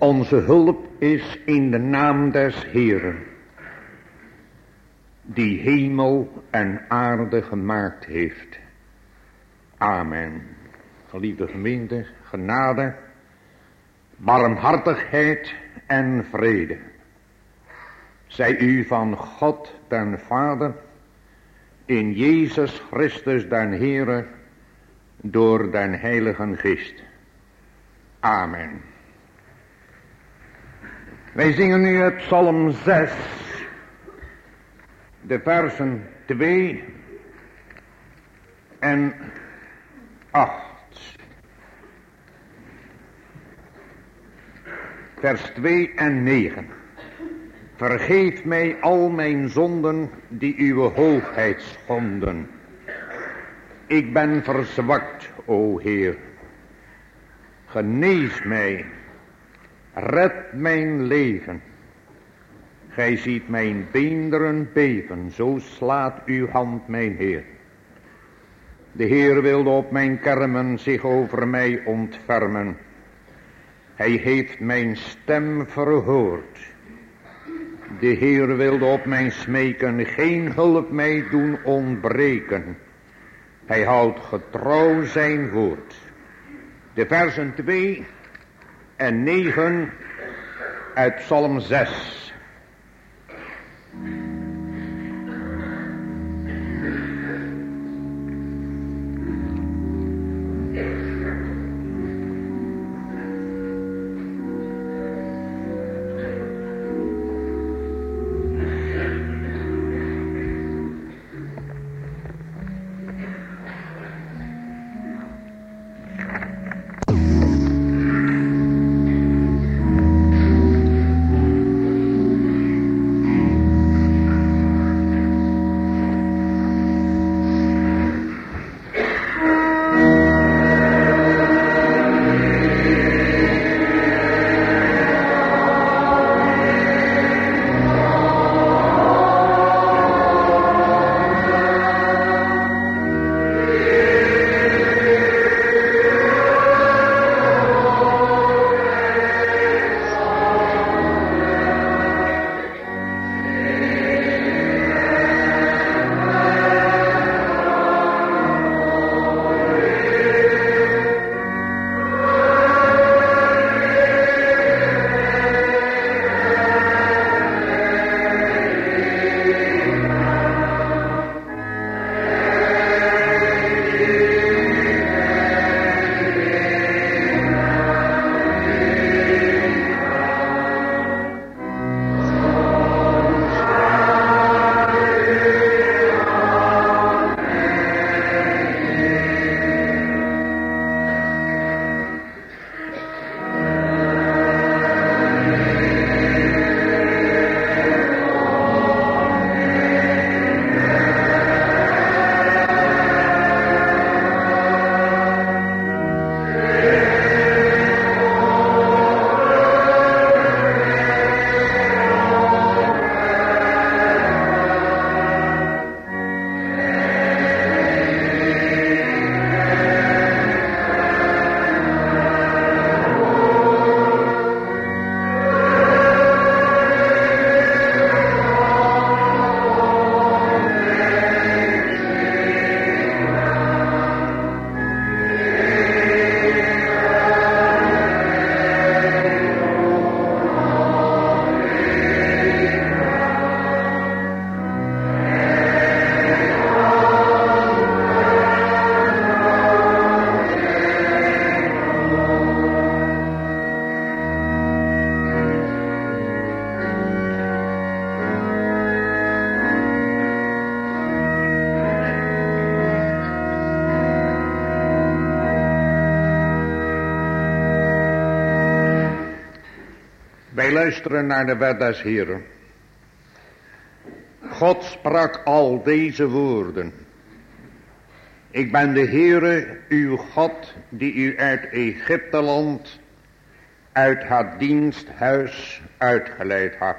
Onze hulp is in de naam des Heeren, die hemel en aarde gemaakt heeft. Amen. Geliefde gemeente, genade, barmhartigheid en vrede zij u van God den Vader, in Jezus Christus den Heere, door den Heiligen Geest. Amen. Wij zingen nu het Psalm 6, de versen 2 en 8. Vers 2 en 9. Vergeef mij al mijn zonden die uw hoogheid schonden. Ik ben verzwakt, o Heer. Genees mij, red mijn leven. Gij ziet mijn beenderen beven, zo slaat uw hand, mijn Heer. De Heer wilde op mijn kermen zich over mij ontfermen. Hij heeft mijn stem verhoord. De Heer wilde op mijn smeken geen hulp mij doen ontbreken. Hij houdt getrouw zijn woord. De versen 2 en 9 uit Psalm 6. Wij luisteren naar de wet des Heeren. God sprak al deze woorden. Ik ben de Heere, uw God, die u uit Egypteland, uit het diensthuis uitgeleid had.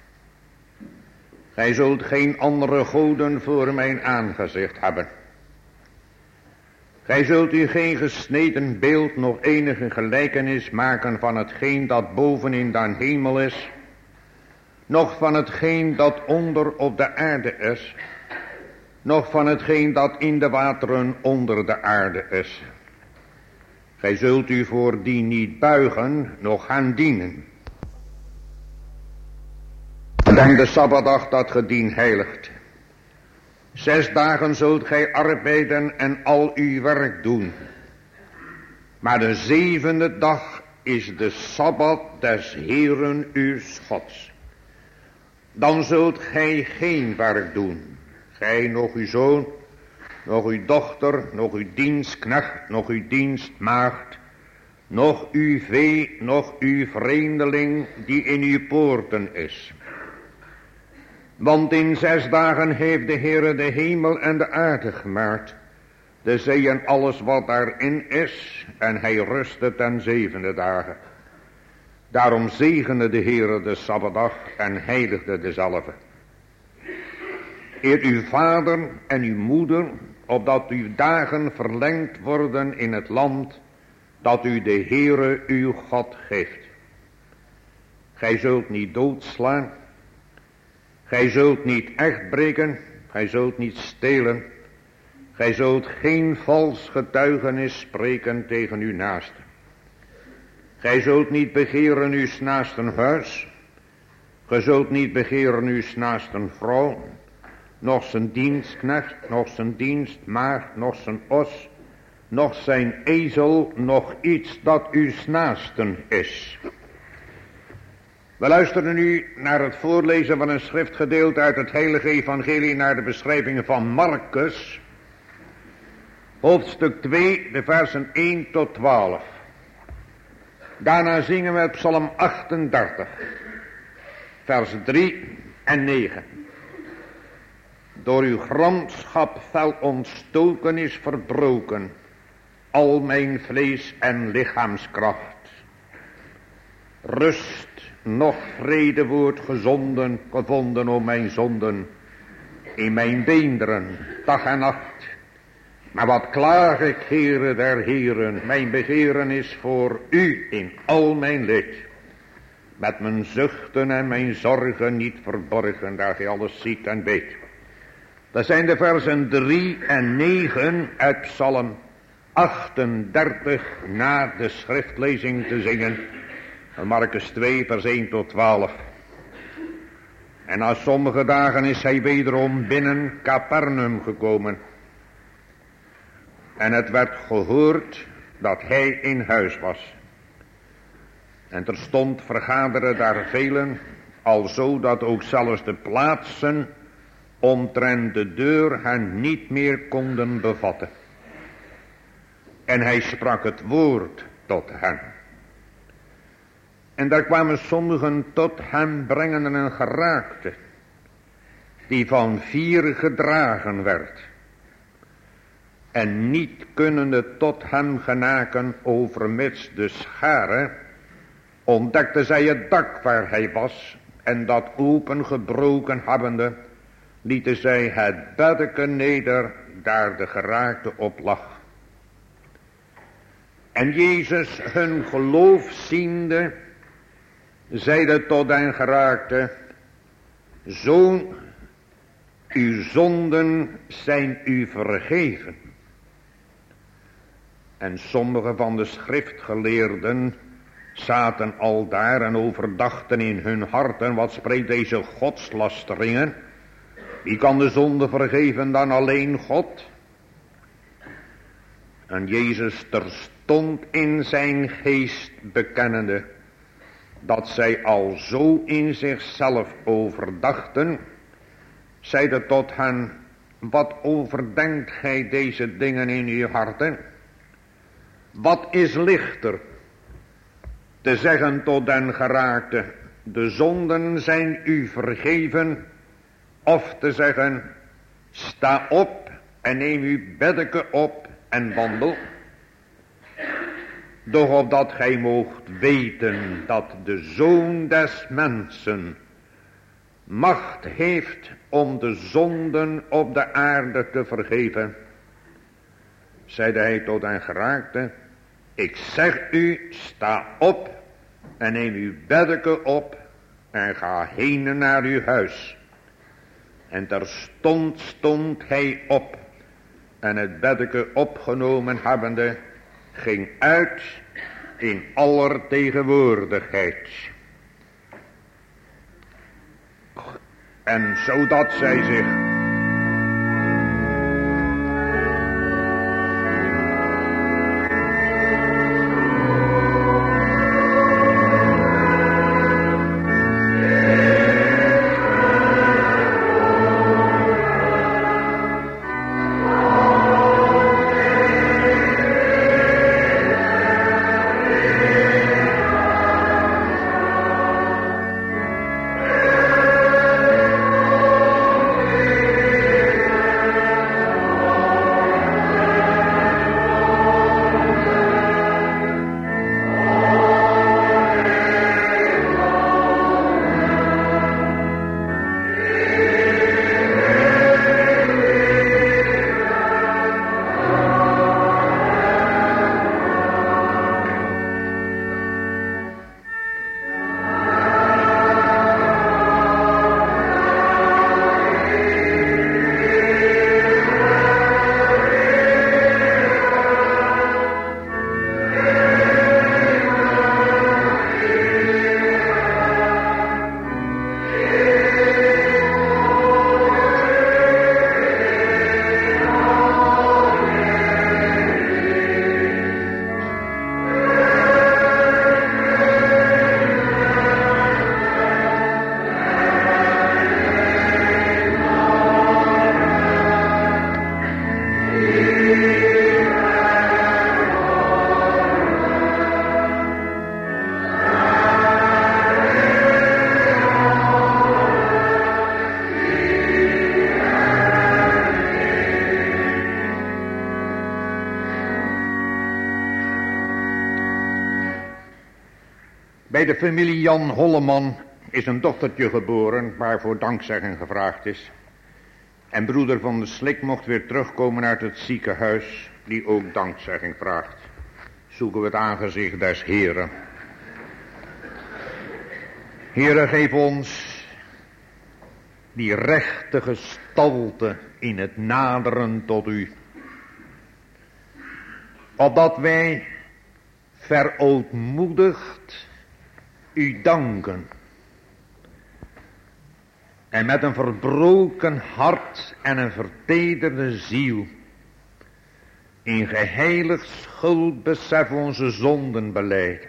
Gij zult geen andere goden voor mijn aangezicht hebben. Gij zult u geen gesneden beeld nog enige gelijkenis maken van hetgeen dat boven in de hemel is, noch van hetgeen dat onder op de aarde is, noch van hetgeen dat in de wateren onder de aarde is. Gij zult u voor die niet buigen, noch gaan dienen. Denk de Sabbatdag dat ge dien heiligt. 6 dagen zult gij arbeiden en al uw werk doen. Maar de 7e dag is de Sabbat des Heeren uws Gods. Dan zult gij geen werk doen. Gij, nog uw zoon, nog uw dochter, nog uw dienstknecht, nog uw dienstmaagd, nog uw vee, nog uw vreemdeling die in uw poorten is. Want in 6 dagen heeft de Heere de hemel en de aarde gemaakt, de zee en alles wat daarin is, en hij rustte ten 7e dagen. Daarom zegende de Heere de Sabbatdag en heiligde dezelve. Eer uw vader en uw moeder, opdat uw dagen verlengd worden in het land dat u de Heere uw God geeft. Gij zult niet doodslaan. Gij zult niet echt breken, gij zult niet stelen, gij zult geen vals getuigenis spreken tegen uw naaste. Gij zult niet begeren uw naasten huis, gij zult niet begeren uw naasten vrouw, noch zijn dienstknecht, noch zijn dienstmaagd, noch zijn os, noch zijn ezel, noch iets dat uw naasten is. We luisteren nu naar het voorlezen van een schriftgedeelte uit het heilige evangelie naar de beschrijvingen van Marcus, hoofdstuk 2, de versen 1 tot 12. Daarna zingen we Psalm 38, vers 3 en 9. Door uw gramschap fel ontstoken is verbroken al mijn vlees en lichaamskracht. Rust, nog vrede wordt gevonden om mijn zonden in mijn beenderen, dag en nacht. Maar wat klaag ik, Heere der Heren, mijn begeren is voor u in al mijn leed. Met mijn zuchten en mijn zorgen niet verborgen, daar gij alles ziet en weet. Dat zijn de versen 3 en 9 uit Psalm 38 na de schriftlezing te zingen. Marcus 2 vers 1 tot 12. En na sommige dagen is hij wederom binnen Capernaum gekomen. En het werd gehoord dat hij in huis was. En terstond vergaderen daar velen, alzo dat ook zelfs de plaatsen omtrent de deur hen niet meer konden bevatten. En hij sprak het woord tot hen. En daar kwamen sommigen tot hem brengende een geraakte, die van 4 gedragen werd. En niet kunnende tot hem genaken overmits de schare, ontdekte zij het dak waar hij was, en dat opengebroken hebbende, lieten zij het beddeke neder, daar de geraakte op lag. En Jezus hun geloof ziende, zeide tot den geraakte: Zoon, uw zonden zijn u vergeven. En sommige van de schriftgeleerden zaten al daar en overdachten in hun harten: wat spreekt deze godslasteringen? Wie kan de zonde vergeven dan alleen God? En Jezus terstond in zijn geest bekennende dat zij al zo in zichzelf overdachten, zeide tot hen: wat overdenkt gij deze dingen in uw harten? Wat is lichter, te zeggen tot den geraakte: de zonden zijn u vergeven, of te zeggen: sta op en neem uw beddeke op en wandel? Doch opdat gij moogt weten dat de Zoon des Mensen macht heeft om de zonden op de aarde te vergeven, zeide hij tot een geraakte, ik zeg u, sta op en neem uw beddeke op en ga heen naar uw huis. En terstond stond hij op en het beddeke opgenomen hebbende, ging uit in aller tegenwoordigheid. En zodat zij zich bij de familie Jan Holleman is een dochtertje geboren waarvoor dankzegging gevraagd is. En broeder van de Slik mocht weer terugkomen uit het ziekenhuis, die ook dankzegging vraagt. Zoeken we het aangezicht des Heren. Heren, geef ons die rechte gestalte in het naderen tot u. Opdat wij verootmoedigd u danken. En met een verbroken hart en een vertederde ziel in geheilig schuldbesef onze zonden belijden.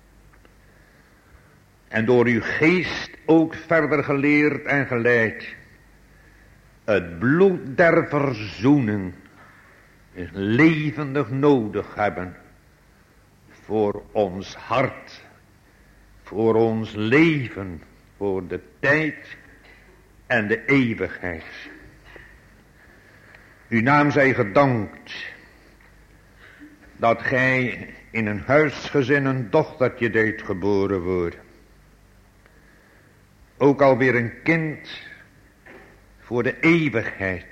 En door uw geest ook verder geleerd en geleid. Het bloed der verzoening is levendig nodig hebben. Voor ons hart. Voor ons leven. Voor de tijd en de eeuwigheid. Uw naam zij gedankt. Dat gij in een huisgezin een dochtertje deed geboren worden. Ook alweer een kind voor de eeuwigheid.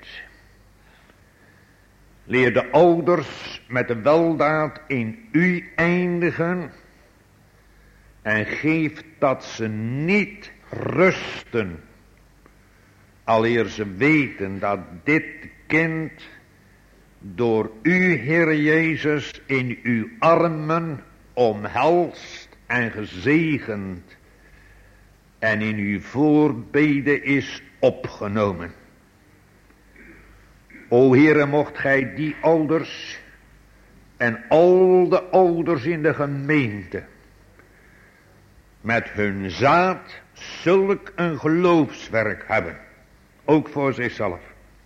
Leer de ouders met de weldaad in u eindigen. En geef dat ze niet rusten. Aleer ze weten dat dit kind door u, Heer Jezus, in uw armen omhelst en gezegend en in uw voorbeden is opgenomen. O Heere, mocht gij die ouders en al de ouders in de gemeente met hun zaad zulk een geloofswerk hebben, ook voor zichzelf.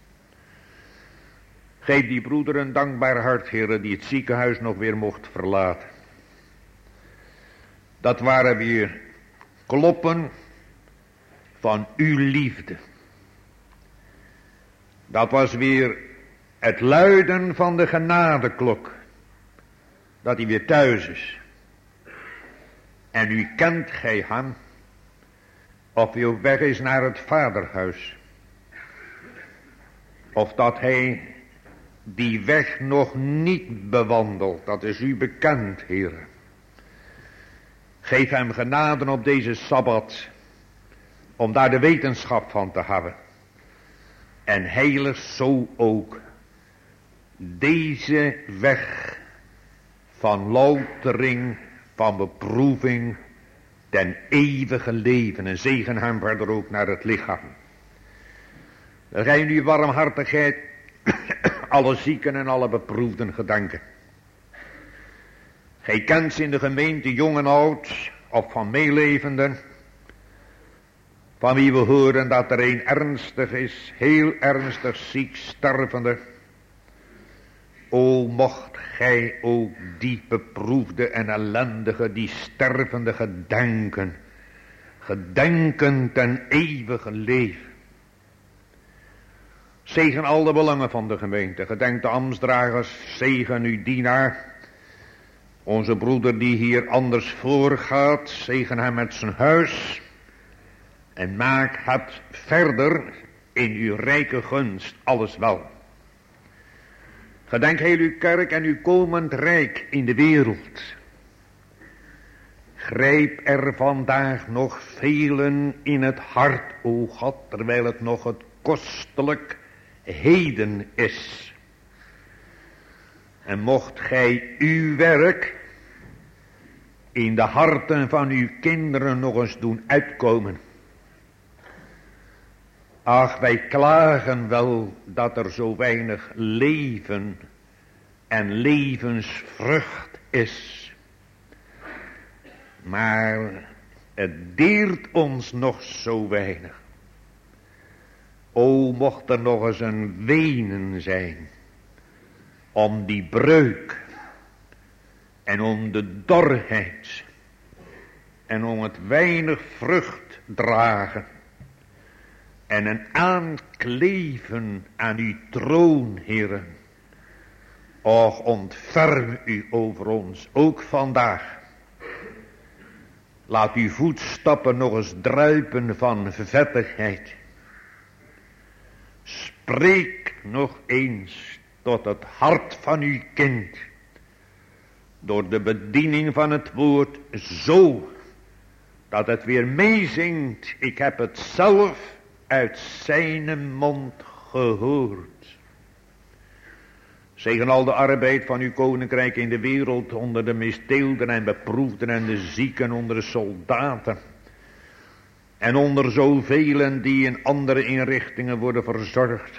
Geef die broeder een dankbaar hart, Heere, die het ziekenhuis nog weer mocht verlaten. Dat waren weer kloppen van uw liefde. Dat was weer het luiden van de genadeklok. Dat hij weer thuis is. En u kent gij hem. Of hij op weg is naar het vaderhuis. Of dat hij die weg nog niet bewandelt, dat is u bekend, Heer. Geef hem genade op deze Sabbat, om daar de wetenschap van te hebben. En heilig zo ook deze weg van loutering, van beproeving, ten eeuwige leven. En zegen hem verder ook naar het lichaam. Dat gij in uw warmhartigheid alle zieken en alle beproefden gedenken. Gij kent ze in de gemeente, jong en oud, of van meelevenden, van wie we horen dat er een ernstig is, heel ernstig ziek, stervende. O, mocht gij ook die beproefde en ellendige, die stervende gedenken, gedenken ten eeuwige leven. Zegen al de belangen van de gemeente, gedenk de ambtsdragers, zegen uw dienaar, onze broeder die hier anders voorgaat, zegen hem met zijn huis. En maak het verder in uw rijke gunst alles wel. Gedenk heel uw kerk en uw komend rijk in de wereld. Grijp er vandaag nog velen in het hart, o God, terwijl het nog het kostelijk heden is. En mocht gij uw werk in de harten van uw kinderen nog eens doen uitkomen. Ach, wij klagen wel dat er zo weinig leven en levensvrucht is. Maar het deert ons nog zo weinig. O, mocht er nog eens een wenen zijn om die breuk en om de dorheid en om het weinig vrucht dragen. En een aankleven aan uw troon, Heere. Och, ontferm u over ons, ook vandaag. Laat uw voetstappen nog eens druipen van vettigheid. Spreek nog eens tot het hart van uw kind. Door de bediening van het woord zo, dat het weer meezingt. Ik heb het zelf uit zijn mond gehoord. Zegen al de arbeid van uw koninkrijk in de wereld, onder de misdeelden en beproefden en de zieken, onder de soldaten. En onder zoveel die in andere inrichtingen worden verzorgd.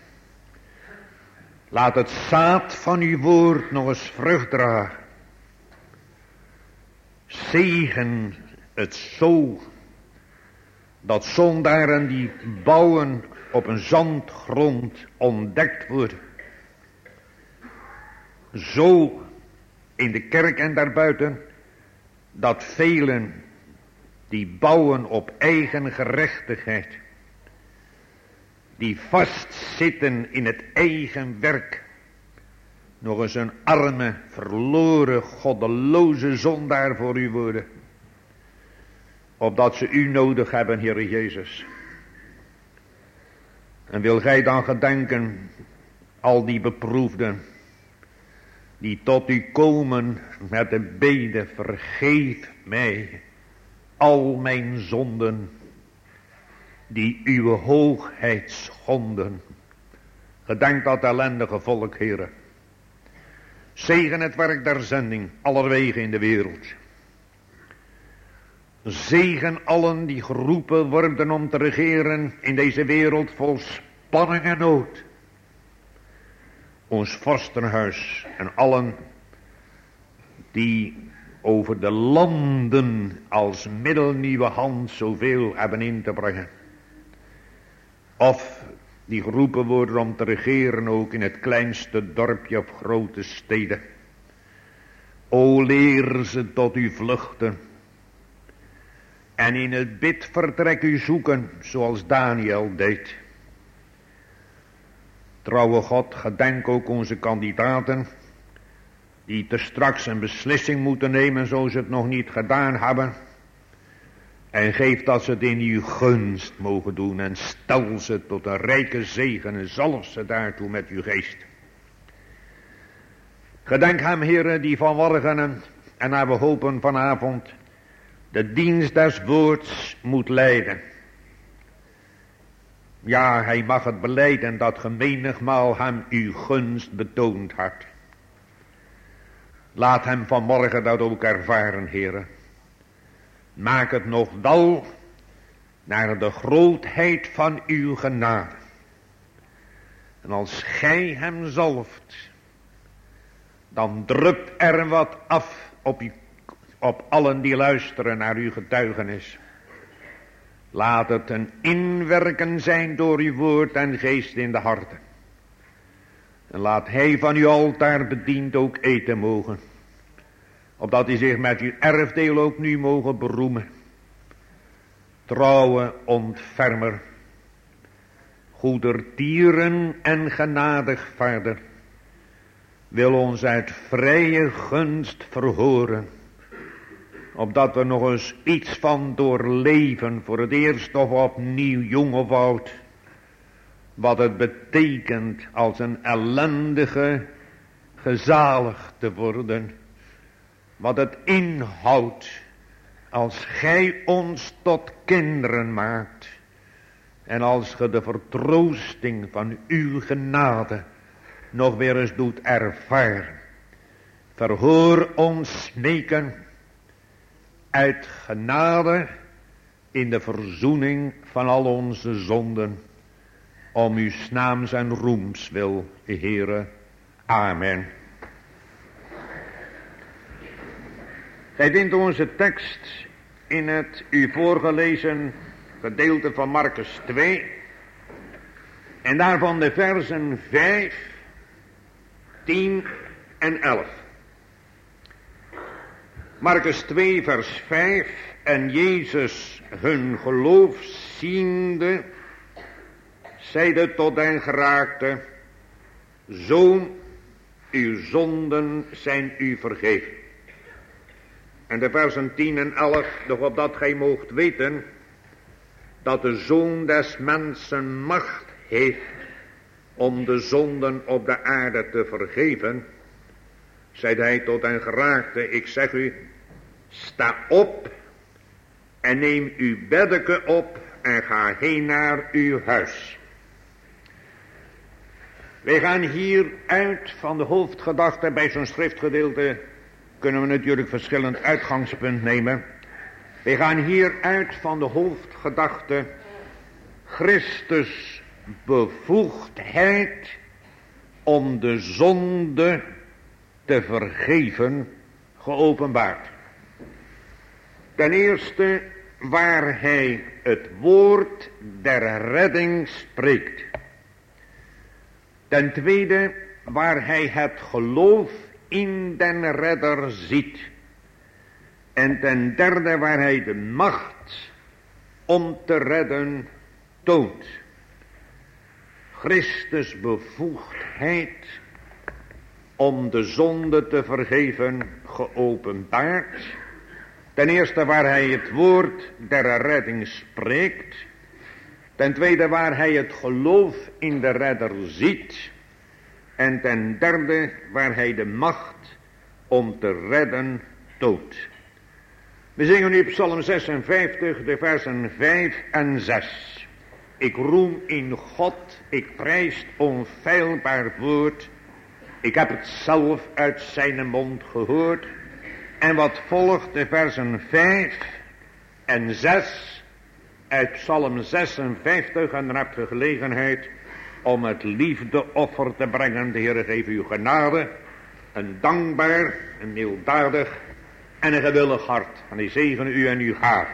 Laat het zaad van uw woord nog eens vrucht dragen. Zegen het zo, dat zondaren die bouwen op een zandgrond ontdekt worden. Zo in de kerk en daarbuiten, dat velen die bouwen op eigen gerechtigheid, die vastzitten in het eigen werk, nog eens een arme, verloren, goddeloze zondaar voor u worden. Opdat ze u nodig hebben, Heere Jezus. En wil gij dan gedenken, al die beproefden, die tot u komen met de bede, vergeef mij al mijn zonden, die uw hoogheid schonden. Gedenk dat ellendige volk, Heere. Zegen het werk der zending, allerwege in de wereld. Zegen allen die geroepen worden om te regeren in deze wereld vol spanning en nood. Ons vorstenhuis en allen die over de landen als middelnieuwe hand zoveel hebben in te brengen. Of die geroepen worden om te regeren ook in het kleinste dorpje of grote steden. O, leer ze tot u vluchten. En in het bidvertrek u zoeken, zoals Daniel deed. Trouwe God, gedenk ook onze kandidaten, die te straks een beslissing moeten nemen, zo ze het nog niet gedaan hebben. En geef dat ze het in uw gunst mogen doen, en stel ze tot een rijke zegen, en zalf ze daartoe met uw geest. Gedenk hem, Heere, die vanmorgen en naar we hopen vanavond de dienst des woords moet leiden. Ja, hij mag het belijden dat ge menigmaal hem uw gunst betoond had. Laat hem vanmorgen dat ook ervaren, Heere. Maak het nog dal naar de grootheid van uw genade. En als gij hem zalft, dan drupt er wat af op allen die luisteren naar uw getuigenis. Laat het een inwerken zijn door uw woord en geest in de harten. En laat hij van uw altaar bediend ook eten mogen. Opdat hij zich met uw erfdeel ook nu mogen beroemen. Trouwe ontfermer, goedertieren en genadig vader, wil ons uit vrije gunst verhoren, opdat we nog eens iets van doorleven, voor het eerst of opnieuw, jong of oud, wat het betekent als een ellendige gezaligd te worden, wat het inhoudt als gij ons tot kinderen maakt en als ge de vertroosting van uw genade nog weer eens doet ervaren. Verhoor ons smeken uit genade in de verzoening van al onze zonden, om uw naams en roems wil, Heere. Amen. Gij vindt onze tekst in het u voorgelezen gedeelte van Markus 2 en daarvan de versen 5, 10 en 11. Markus 2 vers 5. En Jezus hun geloof ziende, zeide tot den geraakte: Zoon, uw zonden zijn u vergeven. En de versen 10 en 11, doch opdat gij moogt weten dat de Zoon des mensen macht heeft om de zonden op de aarde te vergeven, zeide hij tot den geraakte: Ik zeg u, sta op en neem uw beddeke op en ga heen naar uw huis. Wij gaan hier uit van de hoofdgedachte. Bij zo'n schriftgedeelte kunnen we natuurlijk verschillend uitgangspunt nemen. Wij gaan hier uit van de hoofdgedachte Christus bevoegdheid om de zonde te vergeven geopenbaard. Ten eerste waar hij het woord der redding spreekt. Ten tweede waar hij het geloof in den redder ziet. En ten derde waar hij de macht om te redden toont. Christus bevoegdheid om de zonde te vergeven geopenbaard. Ten eerste waar hij het woord der redding spreekt. Ten tweede waar hij het geloof in de redder ziet. En ten derde waar hij de macht om te redden toont. We zingen nu Psalm 56, de versen 5 en 6. Ik roem in God, ik prijs onfeilbaar woord. Ik heb het zelf uit zijn mond gehoord. En wat volgt de versen 5 en 6 uit Psalm 56. En dan hebt u gelegenheid om het liefdeoffer te brengen. De Heer geef u genade, een dankbaar, een milddadig en een gewillig hart. En hij zegene u en uw gaven.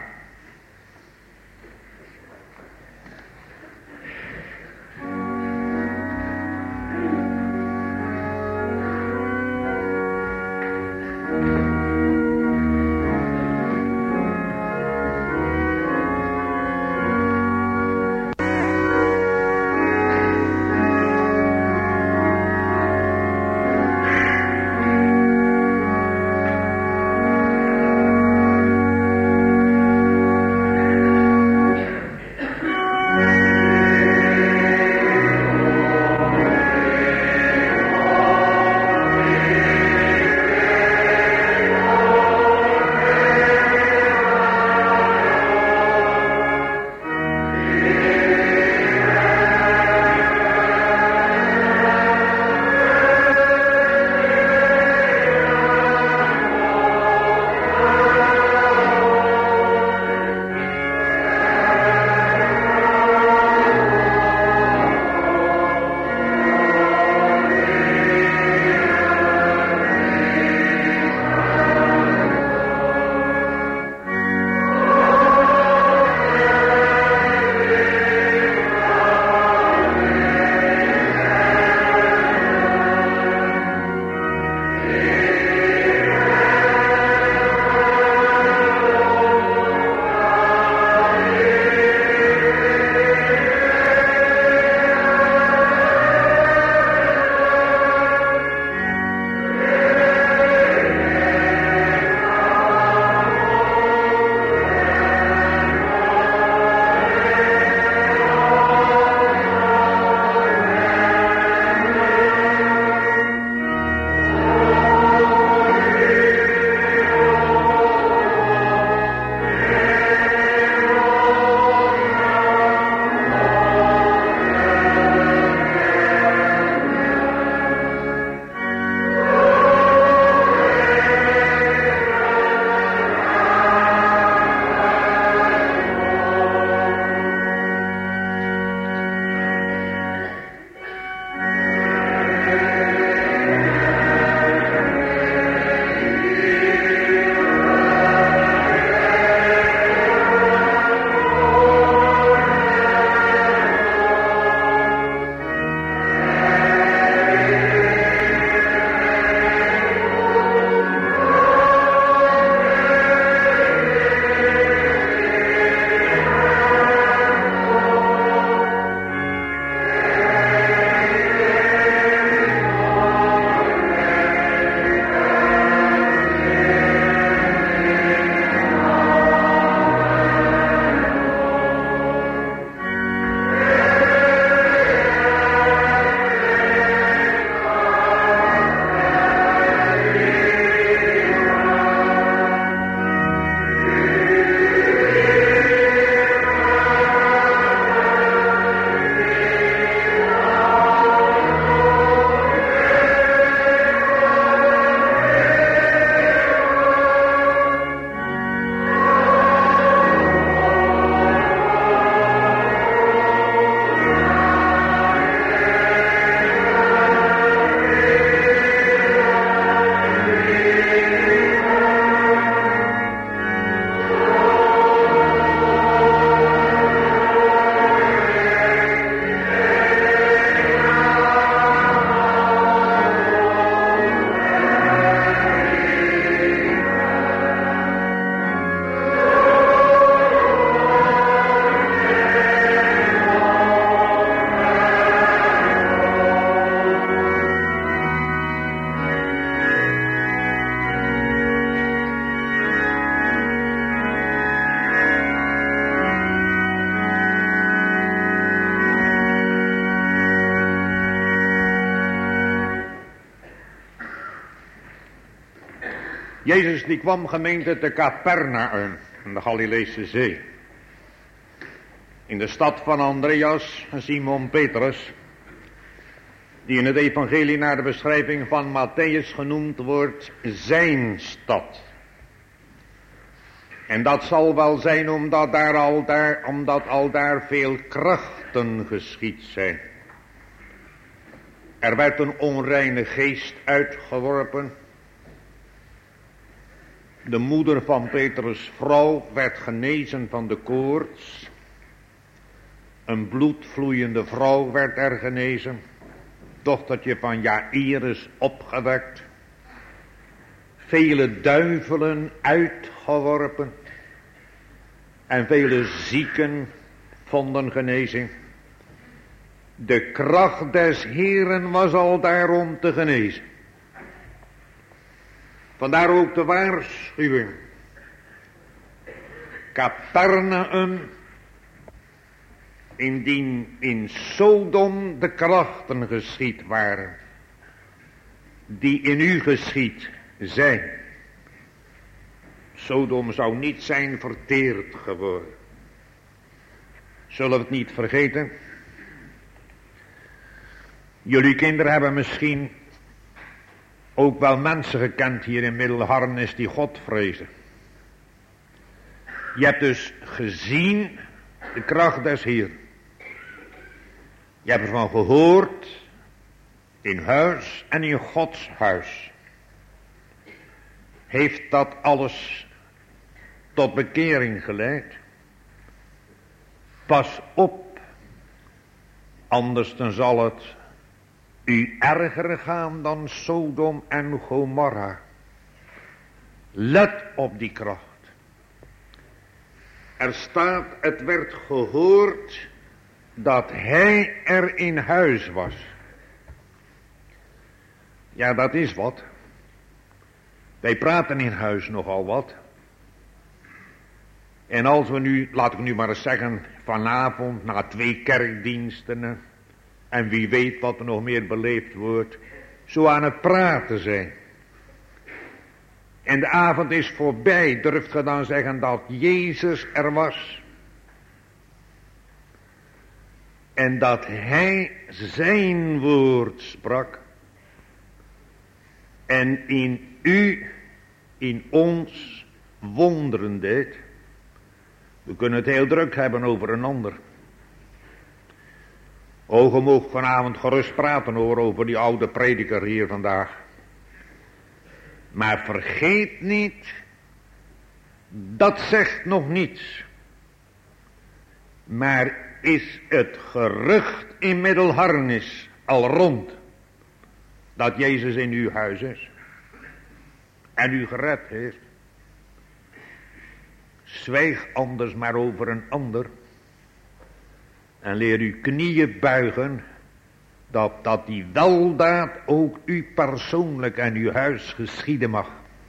Jezus die kwam gemeente te Capernaum, aan de Galileese zee. In de stad van Andreas en Simon Petrus, die in het evangelie naar de beschrijving van Matthäus genoemd wordt, zijn stad. En dat zal wel zijn omdat aldaar veel krachten geschied zijn. Er werd een onreine geest uitgeworpen. De moeder van Petrus' vrouw werd genezen van de koorts. Een bloedvloeiende vrouw werd er genezen. Dochtertje van Jairus opgewekt. Vele duivelen uitgeworpen. En vele zieken vonden genezing. De kracht des Heeren was al daarom te genezen. Vandaar ook de waarschuwing. Capernaum, indien in Sodom de krachten geschied waren, die in u geschied zijn, Sodom zou niet zijn verteerd geworden. Zullen we het niet vergeten? Jullie kinderen hebben misschien ook wel mensen gekend hier in Middelharnis die God vrezen. Je hebt dus gezien de kracht des Heeren. Je hebt ervan gehoord in huis en in Gods huis. Heeft dat alles tot bekering geleid? Pas op, anders dan zal het u erger gaan dan Sodom en Gomorra. Let op die kracht. Er staat, het werd gehoord dat hij er in huis was. Ja, dat is wat. Wij praten in huis nogal wat. En als we nu, laat ik nu maar eens zeggen, vanavond na 2 kerkdiensten, en wie weet wat er nog meer beleefd wordt, zo aan het praten zijn. En de avond is voorbij, durft ge dan zeggen dat Jezus er was. En dat hij zijn woord sprak. En in u, in ons wonderen deed. We kunnen het heel druk hebben over een ander. Je mag vanavond gerust praten over die oude prediker hier vandaag. Maar vergeet niet, dat zegt nog niets. Maar is het gerucht in Middelharnis al rond dat Jezus in uw huis is en u gered heeft? Zwijg anders maar over een ander en leer uw knieën buigen, dat die weldaad ook u persoonlijk en uw huis geschieden mag.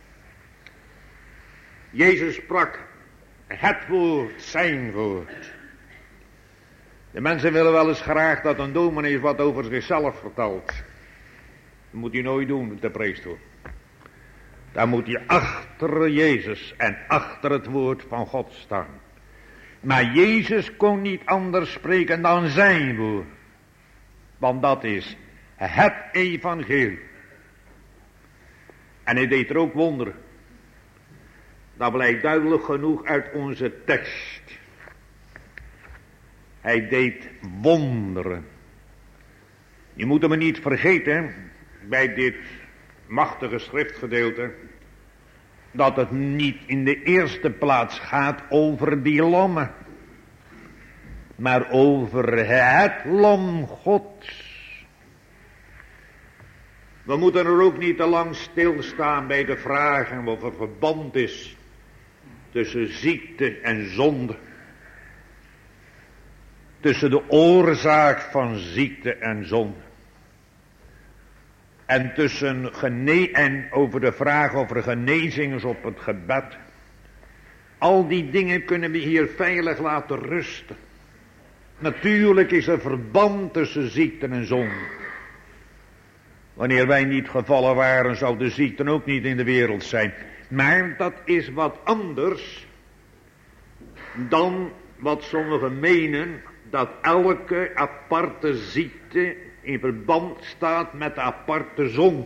Jezus sprak het woord, zijn woord. De mensen willen wel eens graag dat een dominee wat over zichzelf vertelt. Dat moet hij nooit doen, de preekstoel. Dan moet hij achter Jezus en achter het woord van God staan. Maar Jezus kon niet anders spreken dan zijn woord. Want dat is het evangelie. En hij deed er ook wonderen. Dat blijkt duidelijk genoeg uit onze tekst. Hij deed wonderen. Je moet hem niet vergeten, bij dit machtige schriftgedeelte, dat het niet in de eerste plaats gaat over die lammen, maar over het lam Gods. We moeten er ook niet te lang stilstaan bij de vragen of er verband is tussen ziekte en zonde. Tussen de oorzaak van ziekte en zonde. En en over de vraag of er genezing is op het gebed. Al die dingen kunnen we hier veilig laten rusten. Natuurlijk is er verband tussen ziekte en zonde. Wanneer wij niet gevallen waren, zou de ziekte ook niet in de wereld zijn. Maar dat is wat anders dan wat sommigen menen, dat elke aparte ziekte in verband staat met de aparte zonde.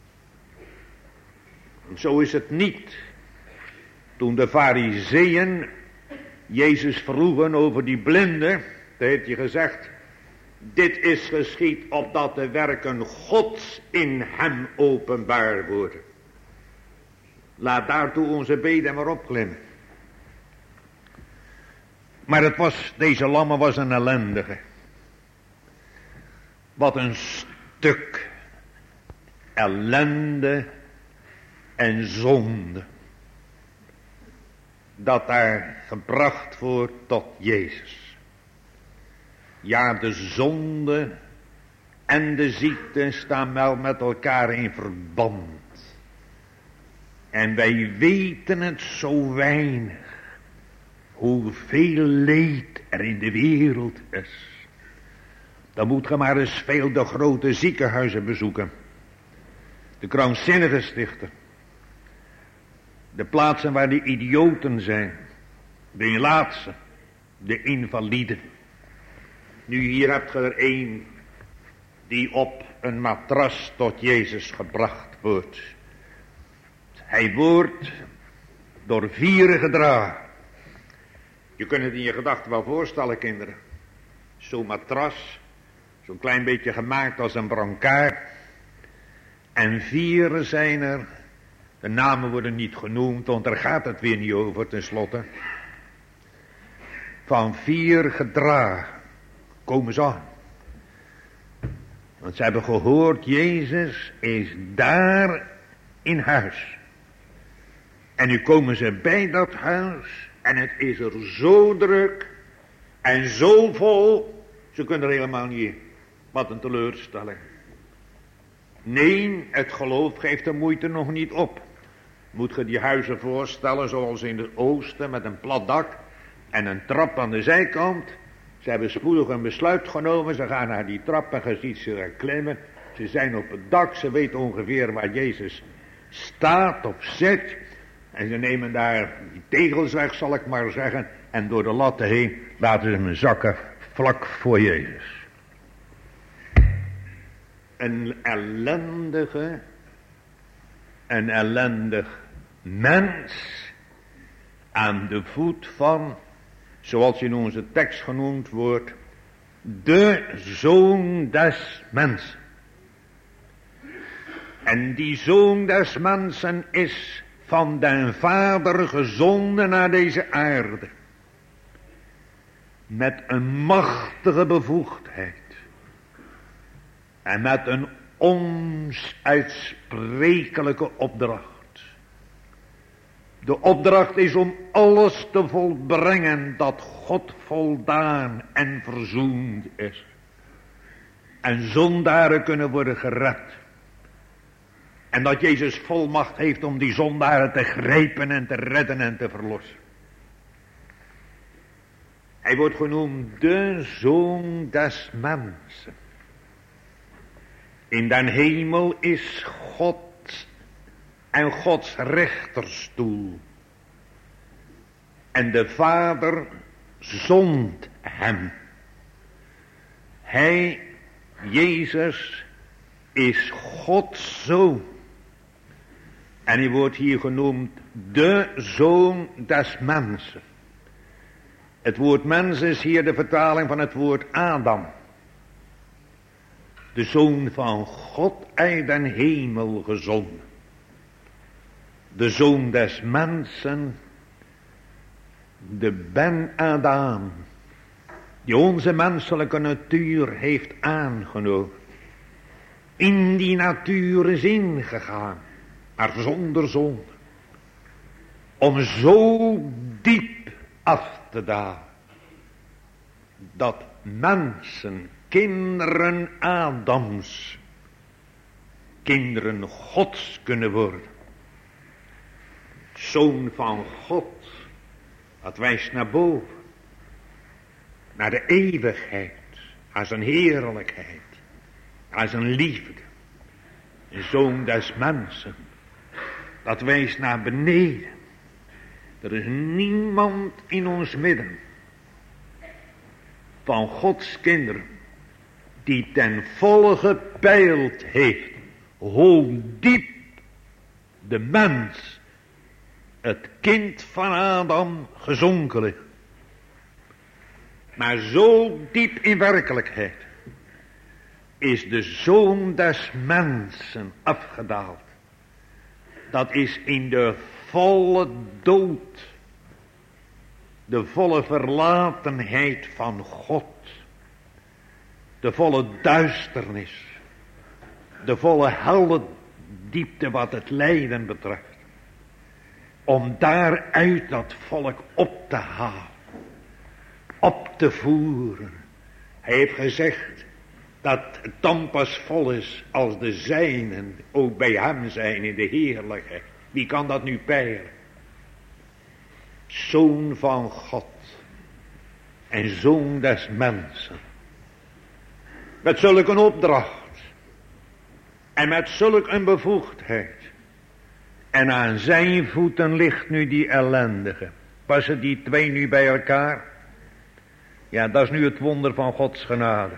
Zo is het niet. Toen de Farizeeën Jezus vroegen over die blinde, dan heeft hij gezegd: dit is geschied opdat de werken Gods in hem openbaar worden. Laat daartoe onze beden maar opklimmen. Maar deze lamme was een ellendige. Wat een stuk ellende en zonde dat daar gebracht wordt tot Jezus. Ja, de zonde en de ziekte staan wel met elkaar in verband. En wij weten het zo weinig, hoeveel leed er in de wereld is. Dan moet je maar eens veel de grote ziekenhuizen bezoeken. De krankzinnigen stichten. De plaatsen waar de idioten zijn. De inlaatsen. De invaliden. Nu hier hebt je er een die op een matras tot Jezus gebracht wordt. Hij wordt door 4 gedragen. Je kunt het in je gedachten wel voorstellen, kinderen. Zo'n matras, zo'n klein beetje gemaakt als een brancard. En 4 zijn er. De namen worden niet genoemd, want daar gaat het weer niet over tenslotte. Van 4 gedragen komen ze aan. Want ze hebben gehoord, Jezus is daar in huis. En nu komen ze bij dat huis en het is er zo druk en zo vol, ze kunnen er helemaal niet. Wat een teleurstelling. Nee, het geloof geeft de moeite nog niet op. Moet je die huizen voorstellen zoals in het oosten met een plat dak en een trap aan de zijkant. Ze hebben spoedig een besluit genomen, ze gaan naar die trap en je ziet ze er klimmen. Ze zijn op het dak, ze weten ongeveer waar Jezus staat of zit. En ze nemen daar die tegels weg, zal ik maar zeggen. En door de latten heen laten ze hem zakken vlak voor Jezus. Een ellendig mens aan de voet van, zoals in onze tekst genoemd wordt, de Zoon des Mensen. En die Zoon des Mensen is van den Vader gezonden naar deze aarde. Met een machtige bevoegdheid. En met een onuitsprekelijke opdracht. De opdracht is om alles te volbrengen dat God voldaan en verzoend is. En zondaren kunnen worden gered. En dat Jezus volmacht heeft om die zondaren te grijpen en te redden en te verlossen. Hij wordt genoemd de Zoon des Mensen. In den hemel is God en Gods rechterstoel. En de Vader zond hem. Hij, Jezus, is Gods Zoon. En hij wordt hier genoemd de Zoon des Mensen. Het woord mens is hier de vertaling van het woord Adam. De Zoon van God uit den hemel gezonden. De Zoon des Mensen, de Ben Adam, die onze menselijke natuur heeft aangenomen. In die natuur is ingegaan, maar zonder zonde. Om zo diep af te dalen, dat mensen, kinderen Adams, kinderen Gods kunnen worden. Zoon van God, dat wijst naar boven, naar de eeuwigheid, aan zijn heerlijkheid, aan zijn liefde. Een zoon des mensen, Dat wijst naar beneden. Er is niemand in ons midden van Gods kinderen die ten volle gepeild heeft hoe diep de mens, het kind van Adam, gezonken ligt. Maar zo diep in werkelijkheid is de Zoon des mensen afgedaald. Dat is in de volle dood, de volle verlatenheid van God, de volle duisternis, de volle helle diepte wat het lijden betreft, om daaruit dat volk op te halen, op te voeren. Hij heeft gezegd dat het dan pas vol is als de zijnen ook bij hem zijn in de heerlijkheid. Wie kan dat nu peilen? Zoon van God en zoon des mensen. Met zulk een opdracht en met zulk een bevoegdheid. En aan zijn voeten ligt nu die ellendige. Passen die twee nu bij elkaar? Ja, dat is nu het wonder van Gods genade.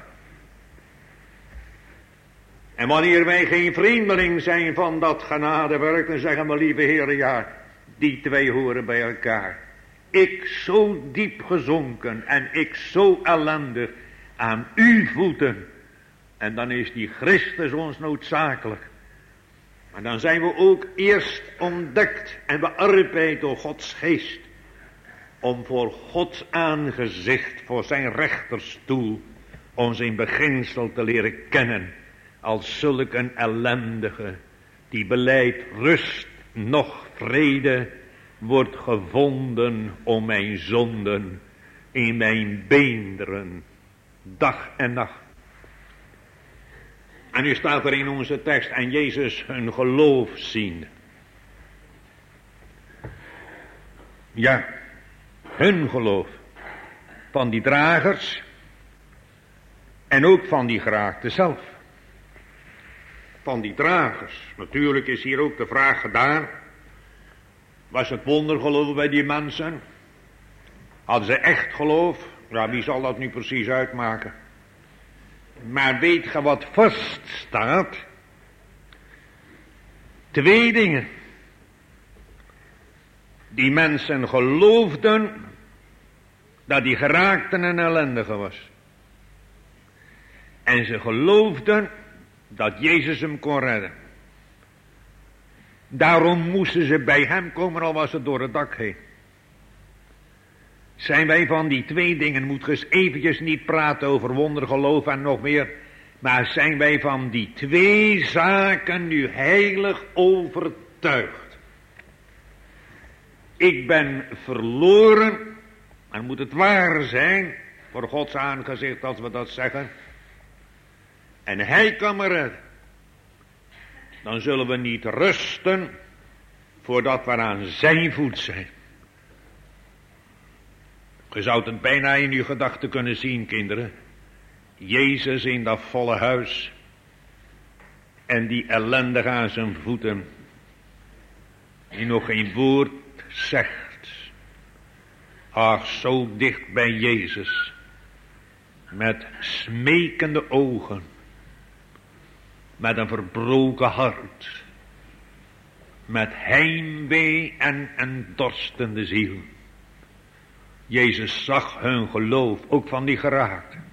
En wanneer wij geen vreemdeling zijn van dat genadewerk, dan zeggen we, lieve Heer, ja, die twee horen bij elkaar. Ik zo diep gezonken en ik zo ellendig aan uw voeten. En dan is die Christus ons noodzakelijk. Maar dan zijn we ook eerst ontdekt en bearbeid door Gods geest. Om voor Gods aangezicht, voor zijn rechterstoel, ons in beginsel te leren kennen. Als zulk een ellendige, die belijdt rust, noch vrede, wordt gevonden om mijn zonden in mijn beenderen, dag en nacht. En nu staat er in onze tekst, en Jezus hun geloof ziende. Ja, hun geloof, van die dragers en ook van die geraakte zelf. Van die dragers, natuurlijk is hier ook de vraag gedaan, was het wondergeloof bij die mensen? Hadden ze echt geloof? Ja, wie zal dat nu precies uitmaken? Maar weet ge wat vaststaat? Twee dingen. Die mensen geloofden dat die geraakte een ellendige was. En ze geloofden dat Jezus hem kon redden. Daarom moesten ze bij hem komen, al was het door het dak heen. Zijn wij van die twee dingen, moet eens eventjes niet praten over wondergeloof en nog meer, maar zijn wij van die twee zaken nu heilig overtuigd. Ik ben verloren, en moet het waar zijn, voor Gods aangezicht als we dat zeggen, en hij kan me redden. Dan zullen we niet rusten voordat we aan zijn voet zijn. Je zou het bijna in uw gedachten kunnen zien, kinderen. Jezus in dat volle huis. En die ellendige aan zijn voeten. Die nog geen woord zegt. Ach, zo dicht bij Jezus. Met smekende ogen. Met een verbroken hart. Met heimwee en een dorstende ziel. Jezus zag hun geloof, ook van die geraakten.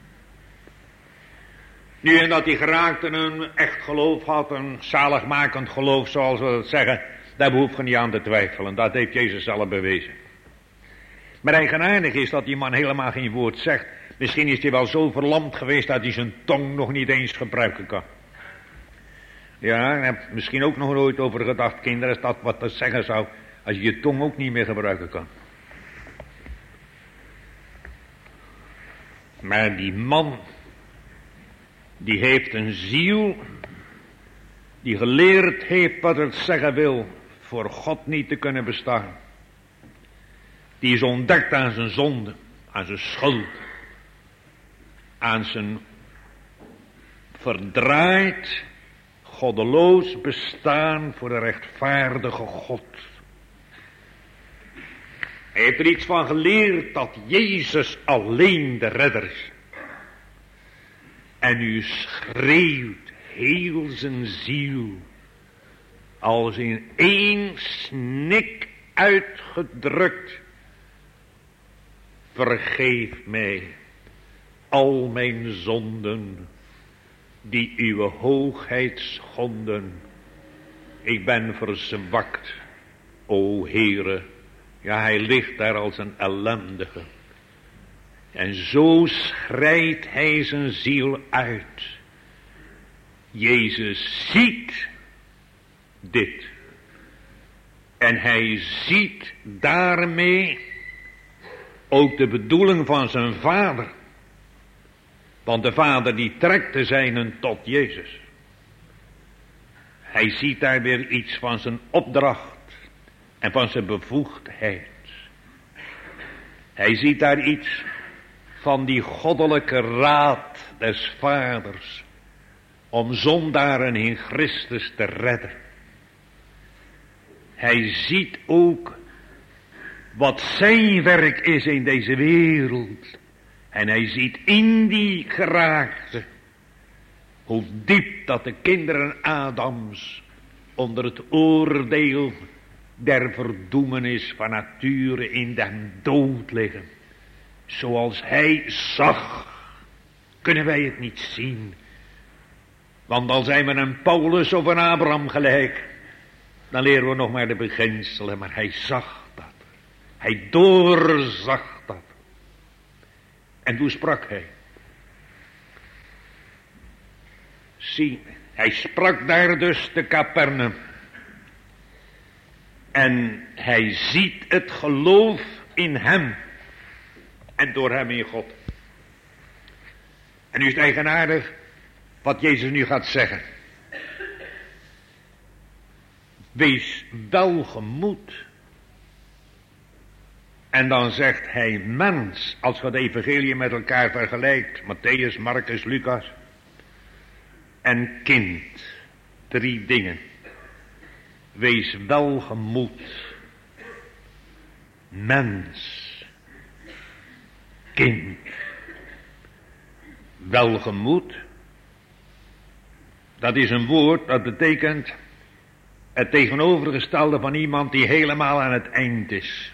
Nu, en dat die geraakten een echt geloof had, een zaligmakend geloof, zoals we dat zeggen, daar behoeft je niet aan te twijfelen. Dat heeft Jezus zelf bewezen. Maar eigenaardig is dat die man helemaal geen woord zegt. Misschien is hij wel zo verlamd geweest dat hij zijn tong nog niet eens gebruiken kan. Ja, ik heb misschien ook nog nooit over gedacht, kinderen, als dat wat te zeggen zou, als je je tong ook niet meer gebruiken kan. Maar die man, die heeft een ziel, die geleerd heeft wat het zeggen wil, voor God niet te kunnen bestaan. Die is ontdekt aan zijn zonde, aan zijn schuld, aan zijn verdraaid goddeloos bestaan voor de rechtvaardige God. Hij heeft er iets van geleerd dat Jezus alleen de redder is. En nu schreeuwt heel zijn ziel, als in één snik uitgedrukt: vergeef mij al mijn zonden, die uw hoogheid schonden. Ik ben verzwakt, o Heere. Ja, hij ligt daar als een ellendige. En zo schreit hij zijn ziel uit. Jezus ziet dit. En hij ziet daarmee ook de bedoeling van zijn vader. Want de vader die trekt de zijnen tot Jezus. Hij ziet daar weer iets van zijn opdracht en van zijn bevoegdheid. Hij ziet daar iets van die goddelijke raad des vaders om zondaren in Christus te redden. Hij ziet ook wat zijn werk is in deze wereld. En hij ziet in die geraakte hoe diep dat de kinderen Adams onder het oordeel der verdoemenis van nature in den dood liggen. Zoals hij zag, kunnen wij het niet zien. Want al zijn we een Paulus of een Abraham gelijk, dan leren we nog maar de beginselen, maar hij zag dat. Hij doorzag dat. En toen sprak hij. Zie, hij sprak daar dus te Capernaum. En hij ziet het geloof in hem. En door hem in God. En nu is het eigenaardig wat Jezus nu gaat zeggen. Wees welgemoed. En dan zegt hij mens, als je het evangelie met elkaar vergelijkt. Matthäus, Marcus, Lucas. En kind. 3 dingen. Wees welgemoed. Mens. Kind. Welgemoed. Dat is een woord dat betekent het tegenovergestelde van iemand die helemaal aan het eind is.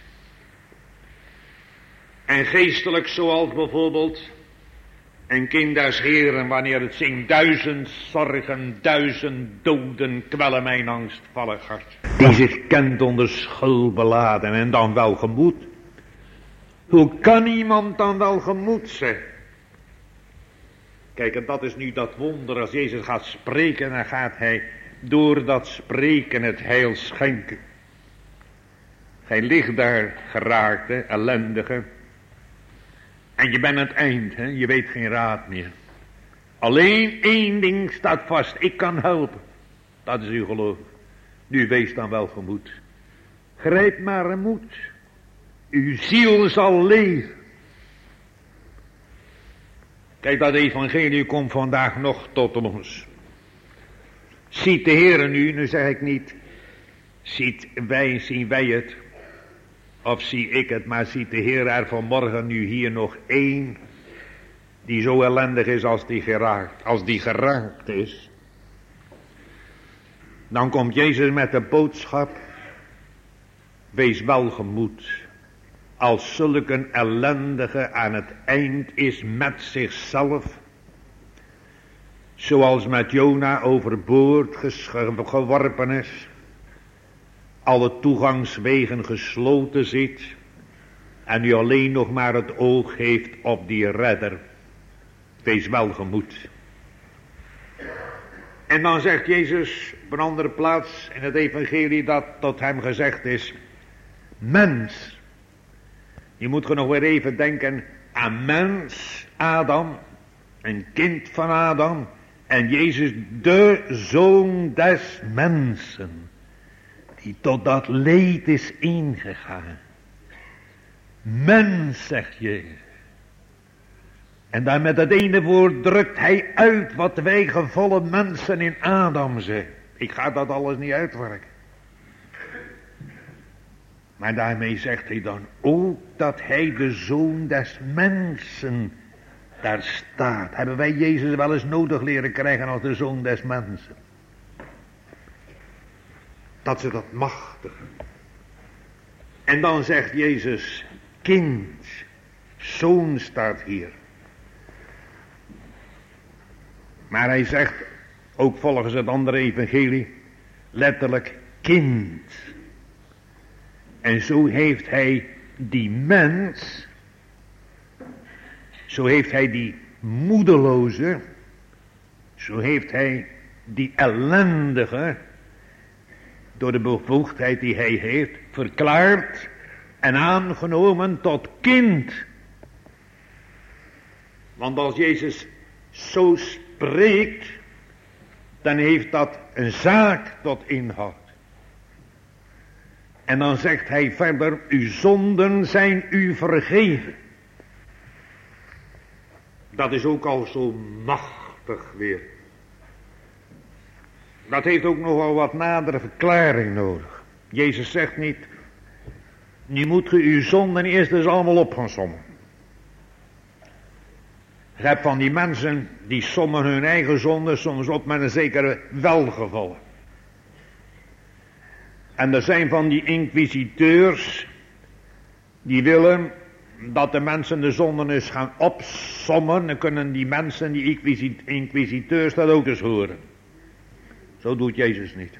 En geestelijk zoals bijvoorbeeld een kind des Heeren wanneer het zingt: 1000 zorgen, 1000 doden kwellen mijn angstvallig hart. Die zich kent onder schuld beladen en dan welgemoed. Hoe kan iemand dan welgemoed zijn? Kijk, en dat is nu dat wonder. Als Jezus gaat spreken, dan gaat hij door dat spreken het heil schenken. Gij ligt daar geraakte, ellendige. En je bent aan het eind, hè? Je weet geen raad meer. Alleen 1 ding staat vast: ik kan helpen. Dat is uw geloof. Nu wees dan welgemoed. Grijp maar een moed. Uw ziel zal leven. Kijk, dat evangelie komt vandaag nog tot ons. Ziet de Heer nu zeg ik niet, zien wij het, of zie ik het, maar ziet de Heer er vanmorgen nu hier nog 1, die zo ellendig is als die geraakt is. Dan komt Jezus met de boodschap: wees welgemoed. Als zulke ellendige aan het eind is met zichzelf, zoals met Jona overboord geworpen is, alle toegangswegen gesloten ziet en nu alleen nog maar het oog heeft op die redder. Wees welgemoed. En dan zegt Jezus op een andere plaats in het evangelie dat tot hem gezegd is: mens. Je moet nog weer even denken aan mens, Adam, een kind van Adam, en Jezus, de zoon des mensen, die tot dat leed is ingegaan. Mens, zegt Jezus. En dan met het ene woord drukt hij uit wat wij gevallen mensen in Adam zijn. Ik ga dat alles niet uitwerken. Maar daarmee zegt hij dan ook dat hij de zoon des mensen daar staat. Hebben wij Jezus wel eens nodig leren krijgen als de zoon des mensen? Dat ze dat machtigen. En dan zegt Jezus, kind, zoon staat hier. Maar hij zegt, ook volgens het andere evangelie, letterlijk kind. En zo heeft hij die mens, zo heeft hij die moedeloze, zo heeft hij die ellendige, door de bevoegdheid die hij heeft, verklaard en aangenomen tot kind. Want als Jezus zo spreekt, dan heeft dat een zaak tot inhoud. En dan zegt hij verder, uw zonden zijn u vergeven. Dat is ook al zo machtig weer. Dat heeft ook nogal wat nadere verklaring nodig. Jezus zegt niet, nu moet u uw zonden eerst eens allemaal op gaan sommen. Je hebt van die mensen, die sommen hun eigen zonden soms op met een zekere welgevallen. En er zijn van die inquisiteurs, die willen dat de mensen de zonden eens gaan opsommen. Dan kunnen die mensen, die inquisiteurs, dat ook eens horen. Zo doet Jezus niet.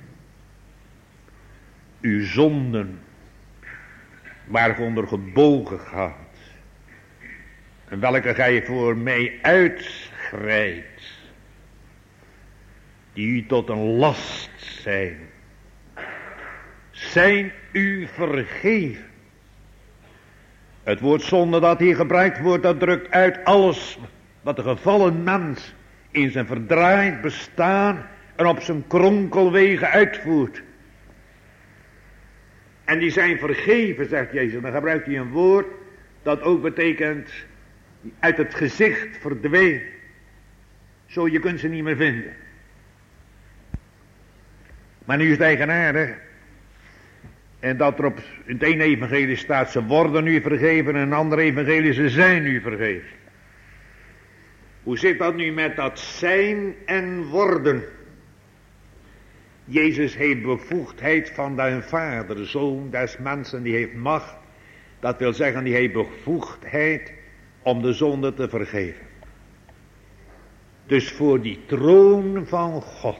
Uw zonden, waaronder gebogen gaat, en welke gij voor mij uitschrijdt, die u tot een last zijn u vergeven. Het woord zonde dat hier gebruikt wordt, dat drukt uit alles wat de gevallen mens in zijn verdraaid bestaan en op zijn kronkelwegen uitvoert. En die zijn vergeven, zegt Jezus. Dan gebruikt hij een woord dat ook betekent uit het gezicht verdwenen. Zo, je kunt ze niet meer vinden. Maar nu is het eigenaardig. En dat er op het ene evangelie staat, ze worden nu vergeven. En in het andere evangelie, ze zijn nu vergeven. Hoe zit dat nu met dat zijn en worden? Jezus heeft bevoegdheid van de Vader, de Zoon des mensen, die heeft macht. Dat wil zeggen, die heeft bevoegdheid om de zonde te vergeven. Dus voor die troon van God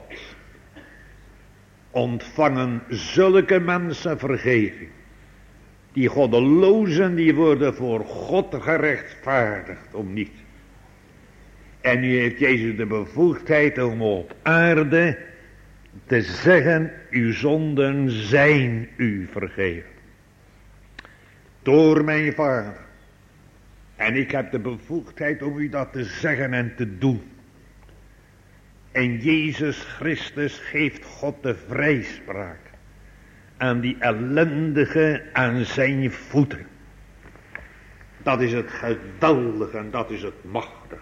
ontvangen zulke mensen vergeving. Die goddelozen, die worden voor God gerechtvaardigd om niet. En nu heeft Jezus de bevoegdheid om op aarde te zeggen, uw zonden zijn u vergeven. Door mijn Vader. En ik heb de bevoegdheid om u dat te zeggen en te doen. En Jezus Christus geeft God de vrijspraak aan die ellendige aan zijn voeten. Dat is het geweldige en dat is het machtige.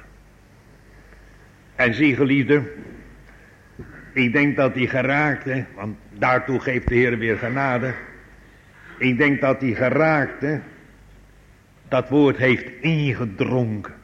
En zie geliefde, ik denk dat die geraakte, want daartoe geeft de Heer weer genade. Ik denk dat die geraakte dat woord heeft ingedronken.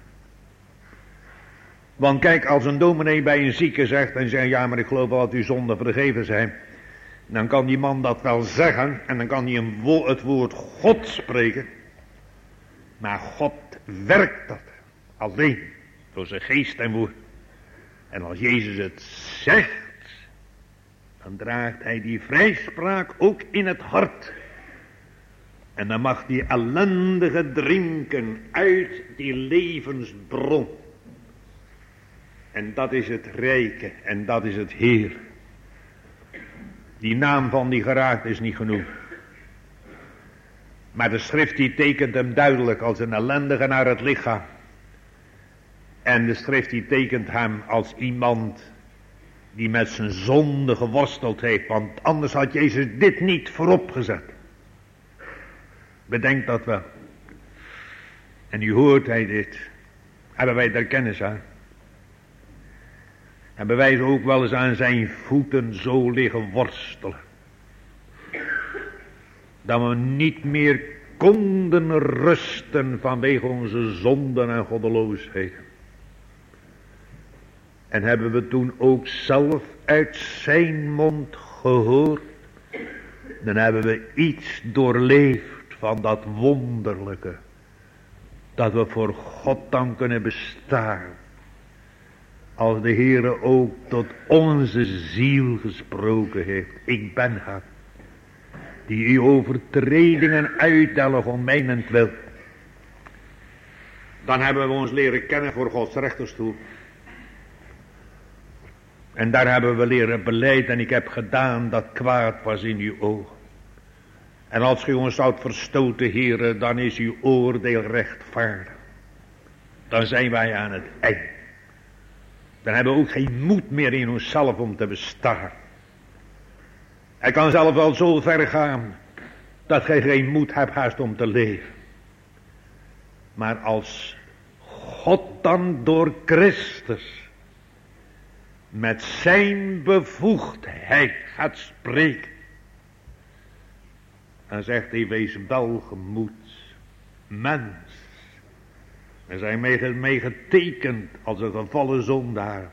Want kijk, als een dominee bij een zieke zegt en zegt, ja maar ik geloof wel dat uw zonden vergeven zijn. Dan kan die man dat wel zeggen en dan kan hij het woord God spreken. Maar God werkt dat alleen door zijn geest en woord. En als Jezus het zegt, dan draagt hij die vrijspraak ook in het hart. En dan mag die ellendige drinken uit die levensbron. En dat is het rijke en dat is het Heer. Die naam van die geraakt is niet genoeg. Maar de schrift die tekent hem duidelijk als een ellendige naar het lichaam. En de schrift die tekent hem als iemand die met zijn zonde geworsteld heeft. Want anders had Jezus dit niet voorop gezet. Bedenk dat wel. En nu hoort hij dit. Hebben wij daar kennis aan? Hebben wij zo ook wel eens aan zijn voeten zo liggen worstelen, dat we niet meer konden rusten vanwege onze zonden en goddeloosheden? En hebben we toen ook zelf uit zijn mond gehoord, dan hebben we iets doorleefd van dat wonderlijke, dat we voor God dan kunnen bestaan, als de Heere ook tot onze ziel gesproken heeft. Ik ben het, die uw overtredingen uitdelig om mijnentwil. Dan hebben we ons leren kennen voor Gods rechterstoel. En daar hebben we leren belijden, ik heb gedaan dat kwaad was in uw ogen. En als u ons zoudt verstoten, Heere, dan is uw oordeel rechtvaardig. Dan zijn wij aan het eind. Dan hebben we ook geen moed meer in onszelf om te bestaan. Hij kan zelf wel zo ver gaan, dat gij geen moed hebt haast om te leven. Maar als God dan door Christus met zijn bevoegdheid gaat spreken, dan zegt hij, wees welgemoed, mens. We zijn mee getekend als een gevallen zondaar.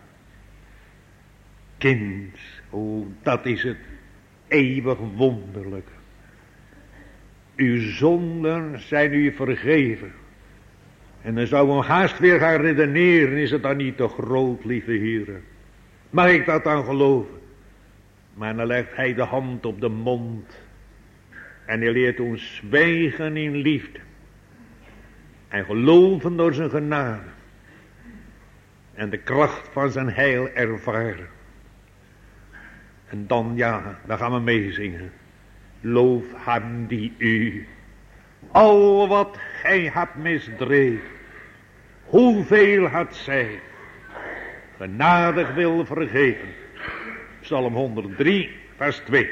Kind, oh, dat is het eeuwig wonderlijke. Uw zonden zijn u vergeven. En dan zou we haast weer gaan redeneren, is het dan niet te groot, lieve Heere? Mag ik dat dan geloven? Maar dan legt hij de hand op de mond. En hij leert ons zwijgen in liefde. En geloven door zijn genade. En de kracht van zijn heil ervaren. En dan, ja, dan gaan we meezingen. Loof hem die u al wat gij hebt misdreven, hoeveel had zij genadig wil vergeven. Psalm 103 vers 2.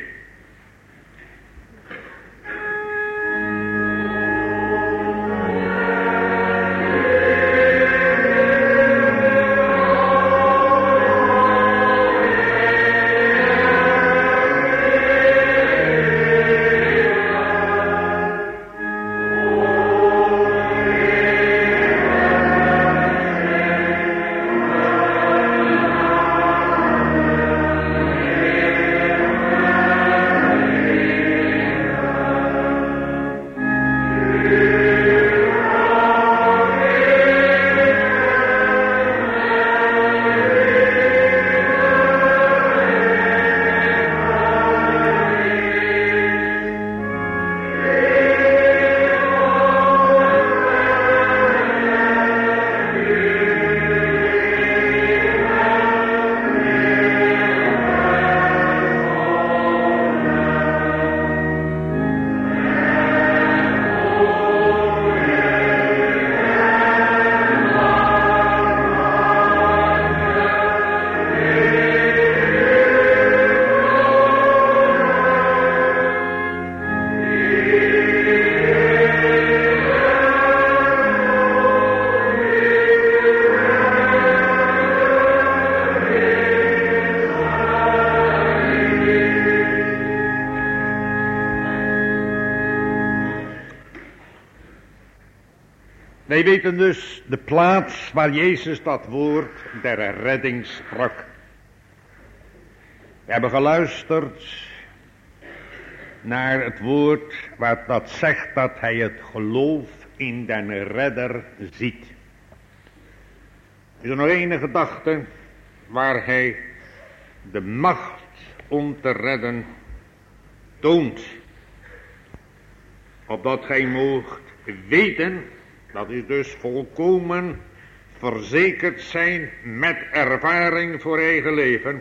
Wij weten dus de plaats waar Jezus dat woord der redding sprak. We hebben geluisterd naar het woord waar dat zegt dat hij het geloof in den redder ziet. Is er nog één gedachte waar hij de macht om te redden toont. Opdat gij moogt weten, dat is dus volkomen verzekerd zijn met ervaring voor eigen leven,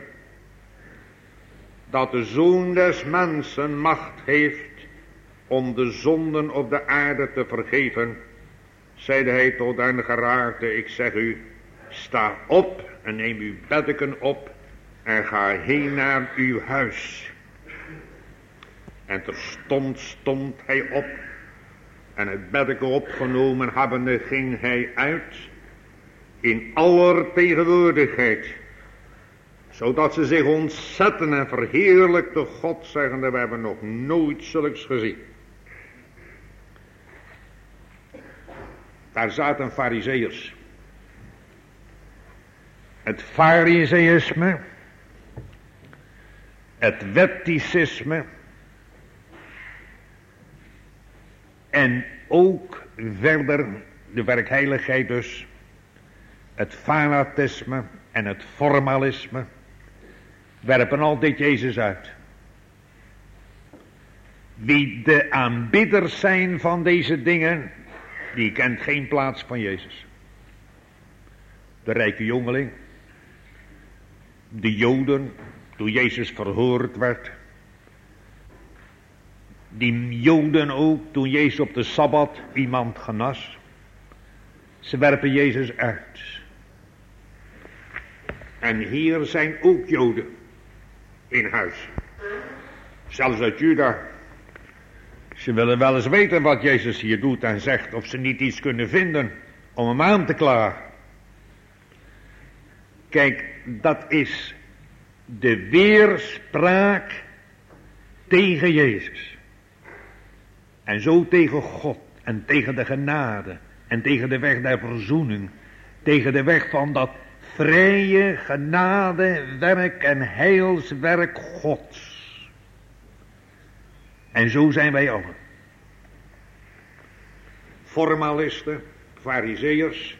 dat de Zoon des Mensen macht heeft om de zonden op de aarde te vergeven, zeide hij tot den geraakte, ik zeg u, sta op en neem uw beddeken op en ga heen naar uw huis. En terstond stond hij op en het beddeken opgenomen hebbende ging hij uit in aller tegenwoordigheid, zodat ze zich ontzetten en verheerlijkte God, zeggende, we hebben nog nooit zulks gezien. Daar zaten farizeeërs. Het farizeïsme, het wetticisme en ook verder de werkheiligheid dus, het fanatisme en het formalisme werpen altijd Jezus uit. Wie de aanbidders zijn van deze dingen, die kent geen plaats van Jezus. De rijke jongeling, de Joden, toen Jezus verhoord werd. Die Joden ook, toen Jezus op de Sabbat iemand genas. Ze werpen Jezus uit. En hier zijn ook Joden in huis. Zelfs uit Juda. Ze willen wel eens weten wat Jezus hier doet en zegt, of ze niet iets kunnen vinden om hem aan te klagen. Kijk, dat is de weerspraak tegen Jezus. En zo tegen God en tegen de genade en tegen de weg der verzoening. Tegen de weg van dat vrije genadewerk en heilswerk Gods. En zo zijn wij allen. Formalisten, farizeeërs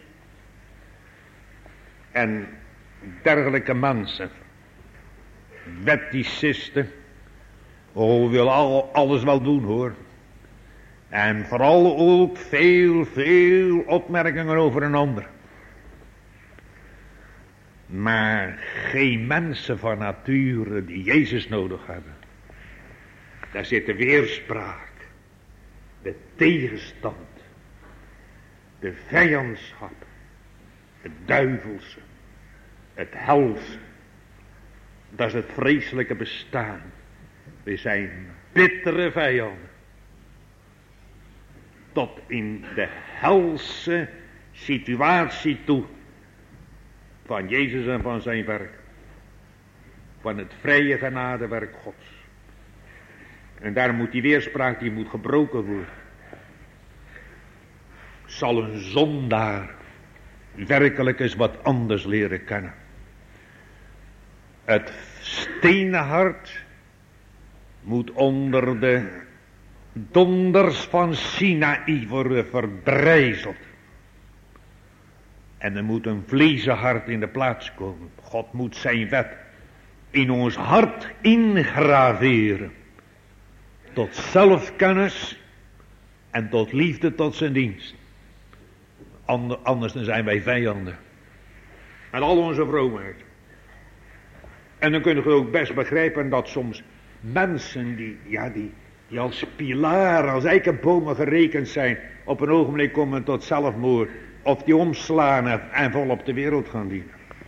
en dergelijke mensen. Wetticisten. Oh, we willen alles wel doen hoor. En vooral ook veel opmerkingen over een ander. Maar geen mensen van nature die Jezus nodig hebben. Daar zit de weerspraak, de tegenstand, de vijandschap, het duivelse, het helse. Dat is het vreselijke bestaan. We zijn bittere vijanden. Tot in de helse situatie toe. Van Jezus en van zijn werk. Van het vrije genadewerk Gods. En daar moet die weerspraak, die moet gebroken worden. Zal een zondaar werkelijk eens wat anders leren kennen. Het stenen hart moet onder de donders van Sinaï worden verbrijzeld. En er moet een vlezen hart in de plaats komen. God moet zijn wet in ons hart ingraveren. Tot zelfkennis en tot liefde tot zijn dienst. Anders dan zijn wij vijanden. Met al onze vroomheid. En dan kunnen we ook best begrijpen dat soms mensen die als pilaren, als eikenbomen gerekend zijn, op een ogenblik komen tot zelfmoord. Of die omslaan en volop de wereld gaan dienen.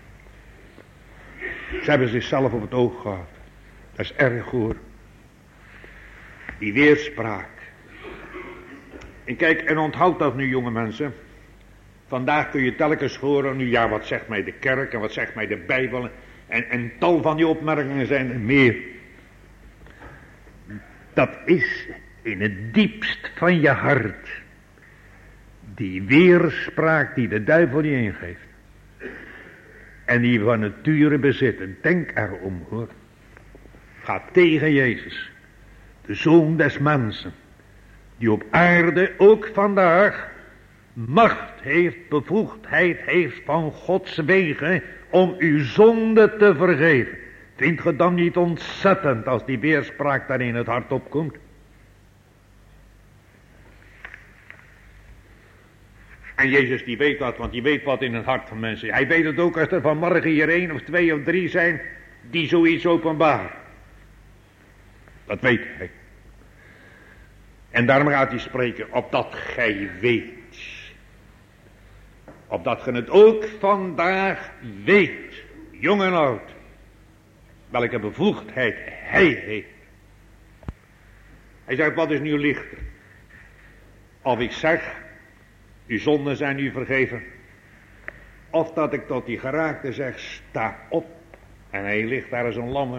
Ze hebben zichzelf op het oog gehad. Dat is erg hoor. Die weerspraak. En kijk, en onthoud dat nu jonge mensen. Vandaag kun je telkens horen, nu ja, wat zegt mij de kerk en wat zegt mij de Bijbel. En tal van die opmerkingen zijn er meer. Dat is in het diepst van je hart. Die weerspraak die de duivel je ingeeft. En die van nature bezitten. Denk erom hoor. Ga tegen Jezus. De Zoon des mensen. Die op aarde ook vandaag macht heeft, bevoegdheid heeft van Gods wegen om uw zonde te vergeven. Vindt ge dan niet ontzettend als die weerspraak daar in het hart opkomt? En Jezus die weet dat, want die weet wat in het hart van mensen. Hij weet het ook als er vanmorgen hier 1 of 2 of 3 zijn die zoiets openbaar. Dat weet hij. En daarom gaat hij spreken, opdat gij weet. Opdat ge het ook vandaag weet, jong en oud, welke bevoegdheid hij heeft. Hij zegt, wat is nu lichter? Of ik zeg, uw zonden zijn u vergeven. Of dat ik tot die geraakte zeg, sta op. En hij ligt daar als een lamme.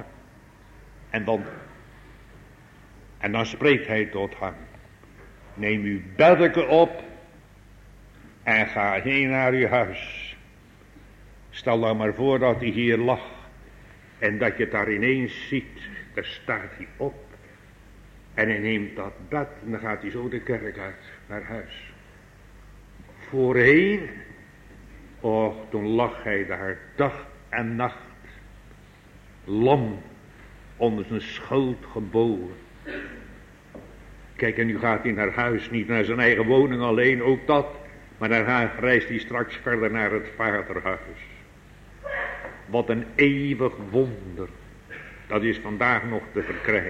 En dan spreekt hij tot hem. Neem uw beddeken op. En ga heen naar uw huis. Stel dan maar voor dat hij hier lag. En dat je het daar ineens ziet. Daar staat hij op. En hij neemt dat bed. En dan gaat hij zo de kerk uit. Naar huis. Voorheen. Och, toen lag hij daar dag en nacht. Lam. Onder zijn schoot gebogen. Kijk, en nu gaat hij naar huis. Niet naar zijn eigen woning alleen. Ook dat. Maar dan reist hij straks verder naar het vaderhuis. Wat een eeuwig wonder. Dat is vandaag nog te verkrijgen.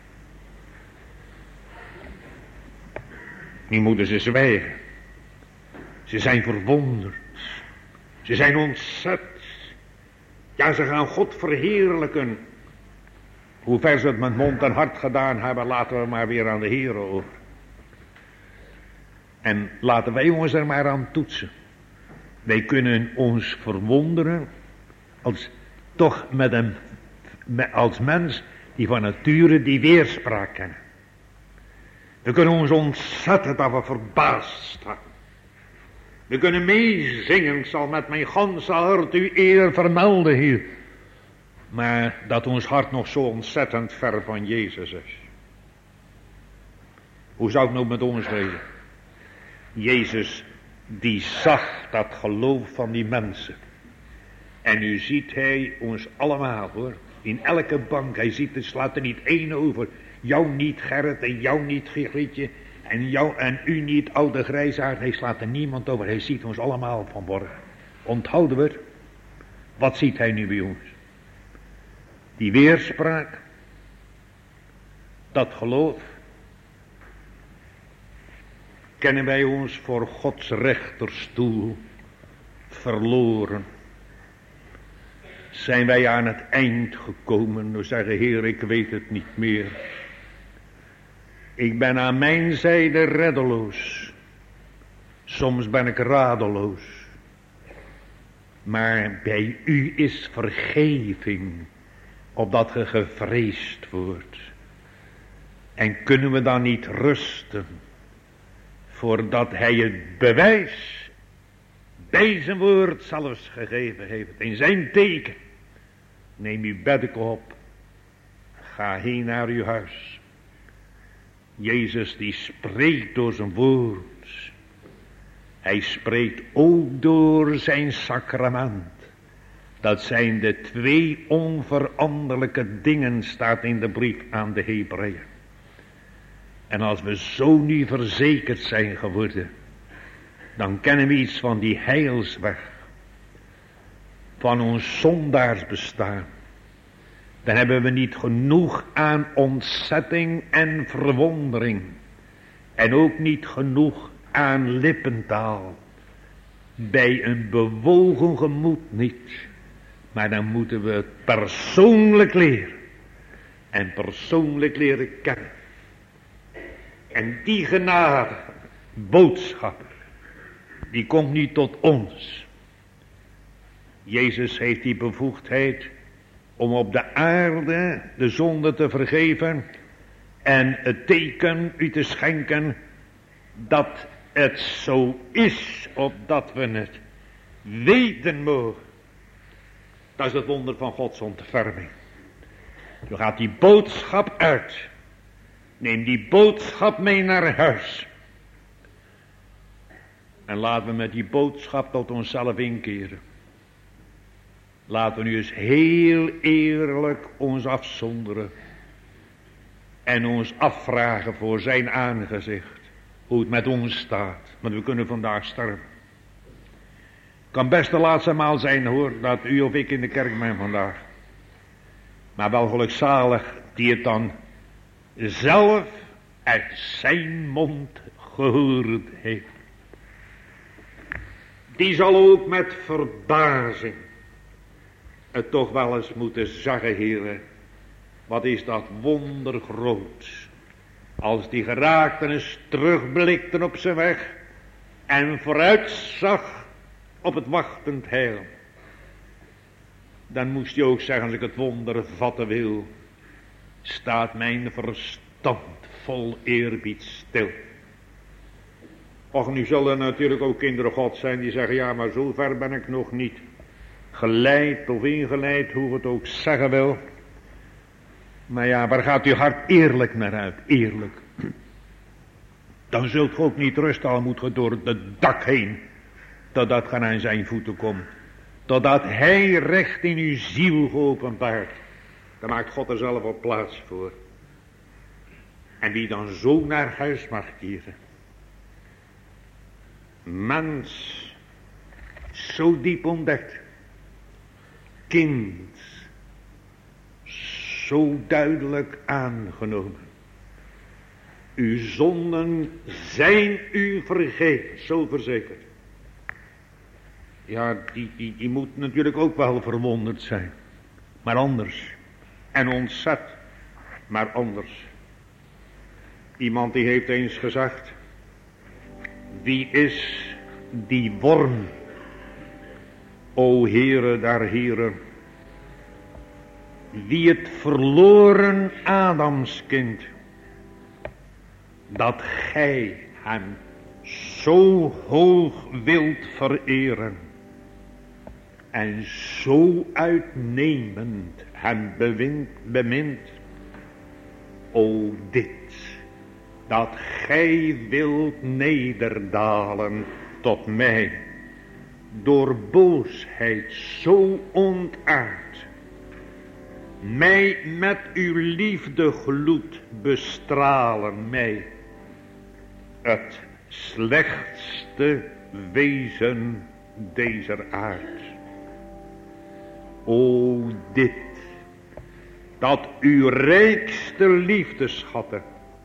Nu moeten ze zwijgen. Ze zijn verwonderd. Ze zijn ontzet. Ja, ze gaan God verheerlijken. Hoe ver ze het met mond en hart gedaan hebben, laten we maar weer aan de Heer over. En laten wij ons er maar aan toetsen. Wij kunnen ons verwonderen als mens die van nature die weerspraak kennen. We kunnen ons ontzetten dat we verbaasd staan. We kunnen meezingen, ik zal met mijn ganse hart u eer vermelden hier. Maar dat ons hart nog zo ontzettend ver van Jezus is. Hoe zou het nou met ons wezen? Jezus die zag dat geloof van die mensen. En nu ziet hij ons allemaal hoor. In elke bank. Hij ziet, er slaat er niet één over. Jou niet Gerrit en jou niet Grietje. En jou en u niet oude grijsaard. Hij slaat er niemand over. Hij ziet ons allemaal vanmorgen. Onthouden we het? Wat ziet hij nu bij ons? Die weerspraak. Dat geloof. Kennen wij ons voor Gods rechterstoel verloren? Zijn wij aan het eind gekomen? We zeggen, Heer, ik weet het niet meer. Ik ben aan mijn zijde reddeloos. Soms ben ik radeloos. Maar bij u is vergeving, opdat ge gevreesd wordt. En kunnen we dan niet rusten, voordat hij het bewijs bij zijn woord zelfs gegeven heeft, in zijn teken. Neem uw beddeken op, ga heen naar uw huis. Jezus die spreekt door zijn woord. Hij spreekt ook door zijn sacrament. Dat zijn de twee onveranderlijke dingen, staat in de brief aan de Hebreeën. En als we zo nu verzekerd zijn geworden, dan kennen we iets van die heilsweg, van ons zondaarsbestaan. Dan hebben we niet genoeg aan ontzetting en verwondering. En ook niet genoeg aan lippentaal. Bij een bewogen gemoed niet. Maar dan moeten we het persoonlijk leren. En persoonlijk leren kennen. En die genade, boodschapper, die komt niet tot ons. Jezus heeft die bevoegdheid om op de aarde de zonde te vergeven en het teken u te schenken dat het zo is, opdat we het weten mogen. Dat is het wonder van Gods ontferming. Zo gaat die boodschap uit. Neem die boodschap mee naar huis. En laten we met die boodschap tot onszelf inkeren. Laten we nu eens heel eerlijk ons afzonderen. En ons afvragen voor zijn aangezicht. Hoe het met ons staat. Want we kunnen vandaag sterven. Kan best de laatste maal zijn hoor. Dat u of ik in de kerk ben vandaag. Maar wel gelukzalig die het dan zelf uit zijn mond gehoord heeft. Die zal ook met verbazing het toch wel eens moeten zeggen, heren. Wat is dat wonder groot. Als die geraakten eens terugblikten op zijn weg. En vooruitzag op het wachtend heil. Dan moest je ook zeggen, als ik het wonder vatten wil, staat mijn verstand vol eerbied stil. Och, nu zullen er natuurlijk ook kinderen God zijn die zeggen, ja, maar zo ver ben ik nog niet. Geleid of ingeleid, hoe het ook zeggen wil. Maar ja, waar gaat uw hart eerlijk naar uit? Eerlijk. Dan zult ge ook niet rusten, al moet ge door het dak heen, totdat ge aan zijn voeten komt. Totdat hij recht in uw ziel geopenbaard. Daar maakt God er zelf op plaats voor. En wie dan zo naar huis mag keren. Mens, zo diep ontdekt. Kind, zo duidelijk aangenomen. Uw zonden zijn u vergeven, zo verzekerd. Ja, die moet natuurlijk ook wel verwonderd zijn. Maar anders. En ontzet. Maar anders. Iemand die heeft eens gezegd. Wie is die worm? O Heere daar Heere. Wie het verloren Adamskind. Dat gij hem zo hoog wilt vereren. En zo uitnemend hem bemint. O dit. Dat gij wilt nederdalen tot mij. Door boosheid zo ontaard. Mij met uw liefde gloed bestralen mij. Het slechtste wezen dezer aard. O dit, dat uw rijkste liefdeschatten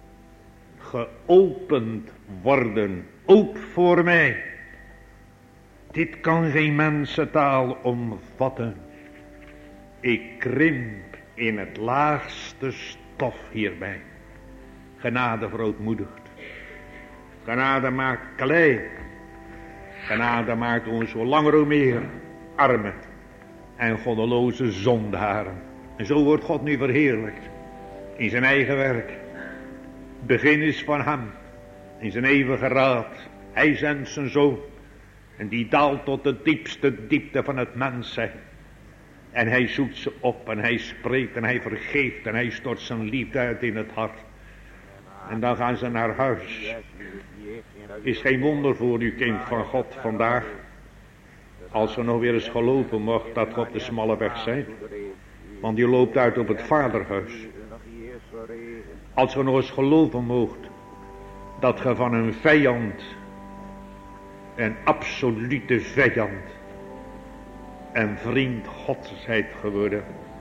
geopend worden, ook voor mij. Dit kan geen mensentaal omvatten. Ik krimp in het laagste stof hierbij. Genade verootmoedigt. Genade maakt klei. Genade maakt ons hoe langer hoe meer armen en goddeloze zondaren. En zo wordt God nu verheerlijkt in zijn eigen werk. Begin is van hem, in zijn eeuwige raad. Hij zendt zijn zoon en die daalt tot de diepste diepte van het mens zijn. En hij zoekt ze op en hij spreekt en hij vergeeft en hij stort zijn liefde uit in het hart. En dan gaan ze naar huis. Is geen wonder voor u, kind van God, vandaag. Als we nog weer eens gelopen mocht dat we op de smalle weg zijn. Want die loopt uit op het vaderhuis. Als we nog eens geloven mocht dat ge van een vijand, een absolute vijand, een vriend Gods zijt geworden.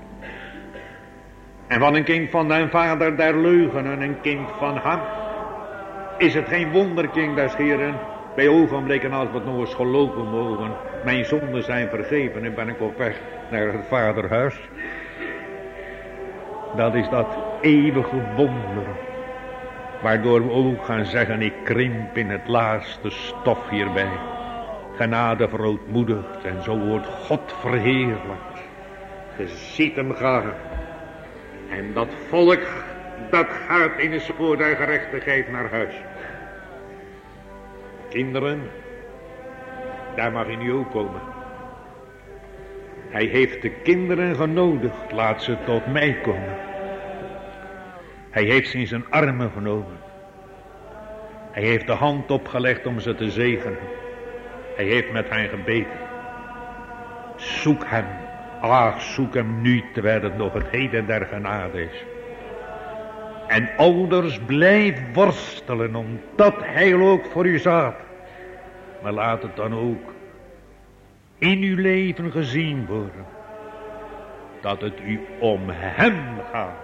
En van een kind van den vader der leugen en een kind van hem. Is het geen wonder, kind des Heren, bij ogenblikken als we het nog eens geloven mogen. Mijn zonden zijn vergeven en ben ik op weg naar het vaderhuis. Dat is dat eeuwige wonder. Waardoor we ook gaan zeggen, ik krimp in het laatste stof hierbij. Genade verootmoedigt en zo wordt God verheerlijkt. Je ziet hem gaan. En dat volk, dat gaat in de spoor der gerechtigheid naar huis. Kinderen, daar mag u nu ook komen. Hij heeft de kinderen genodigd, laat ze tot mij komen. Hij heeft ze in zijn armen genomen. Hij heeft de hand opgelegd om ze te zegenen. Hij heeft met hen gebeden. Zoek hem. Ach, zoek hem nu, terwijl het nog het heden der genade is. En ouders, blijf worstelen, omdat heil ook voor u staat. Maar laat het dan ook in uw leven gezien worden. Dat het u om hem gaat.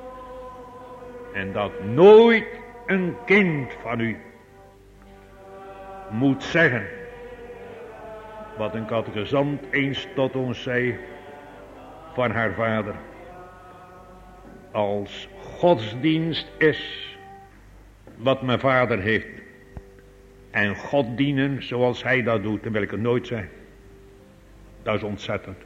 En dat nooit een kind van u moet zeggen. Wat een catechizant eens tot ons zei van haar vader. Als godsdienst is wat mijn vader heeft. En God dienen zoals hij dat doet, dan wil ik het nooit zijn. Dat is ontzettend.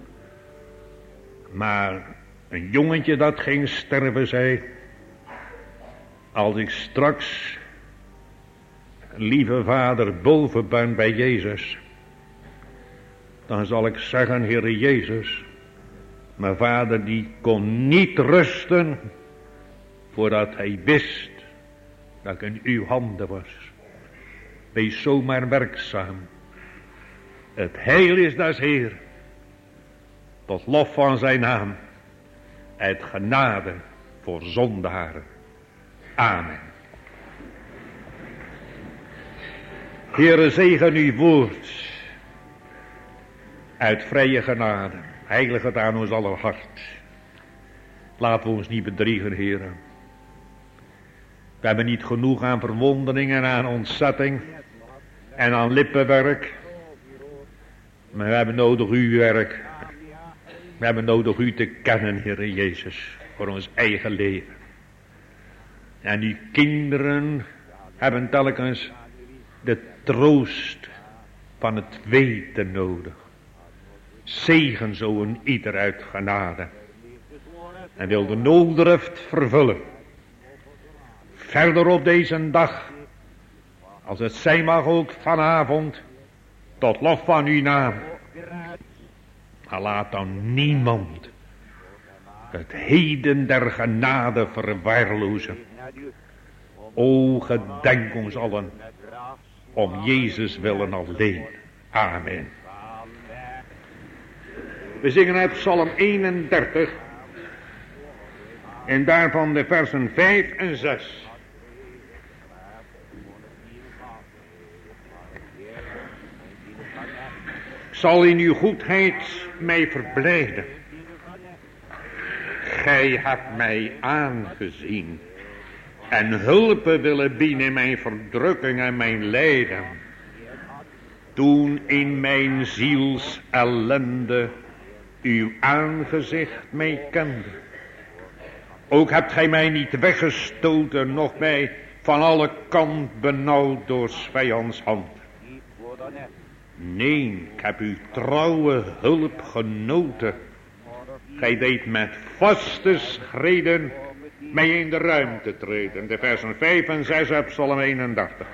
Maar een jongetje dat ging sterven zei, als ik straks, lieve vader, boven ben bij Jezus, dan zal ik zeggen, Heere Jezus, mijn vader die kon niet rusten voordat hij wist dat ik in uw handen was. Wees zomaar werkzaam. Het heil is des Heer, tot lof van zijn naam, uit genade voor zondaren. Amen. Heere, zegen uw woord uit vrije genade. Heilig het aan ons aller hart. Laten we ons niet bedriegen, Heere. We hebben niet genoeg aan verwonderingen, aan ontzetting en aan lippenwerk. Maar we hebben nodig uw werk. We hebben nodig u te kennen, Heere Jezus, voor ons eigen leven. En uw kinderen hebben telkens de troost van het weten nodig. Zegen zo een ieder uit genade. En wil de nooddrift vervullen. Verder op deze dag, als het zijn mag ook vanavond, tot lof van uw naam. Maar laat dan niemand het heden der genade verwaarlozen. O, gedenk ons allen, om Jezus willen alleen. Amen. We zingen uit Psalm 31 en daarvan de versen 5 en 6. Zal in uw goedheid mij verblijden. Gij hebt mij aangezien en hulpen willen bieden in mijn verdrukking en mijn lijden. Toen in mijn ziels ellende uw aangezicht mij kende. Ook hebt gij mij niet weggestoten, noch mij van alle kant benauwd door 's vijands hand. Nee, ik heb uw trouwe hulp genoten. Gij deed met vaste schreden mij in de ruimte treden. De versen 5 en 6 uit Psalm 31.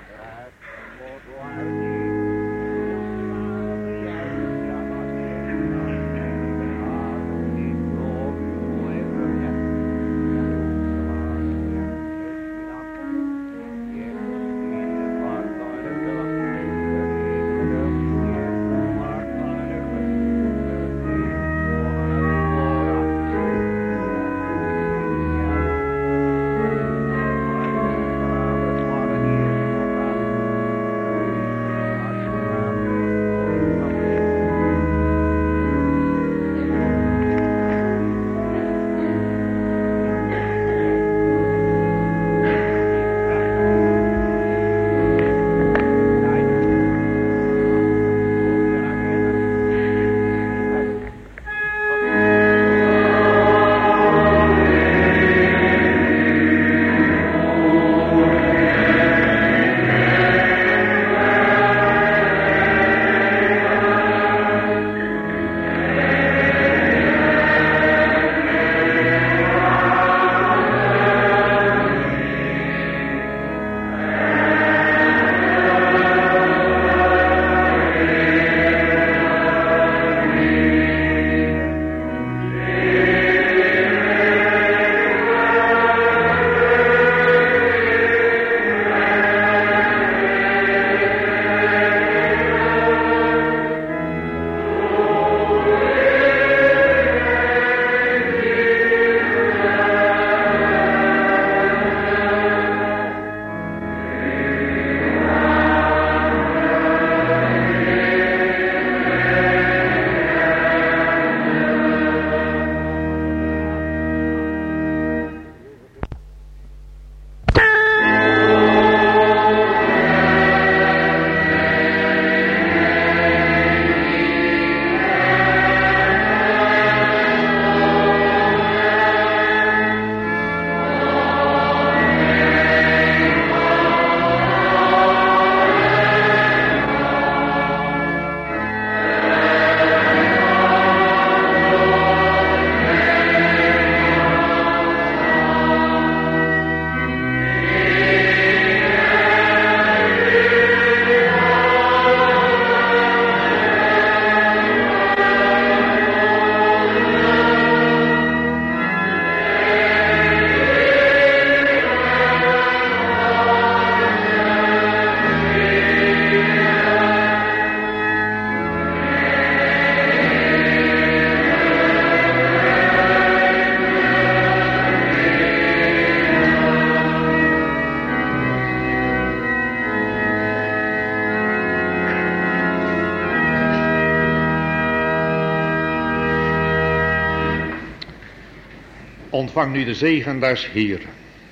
Ontvang nu de zegen des Heeren.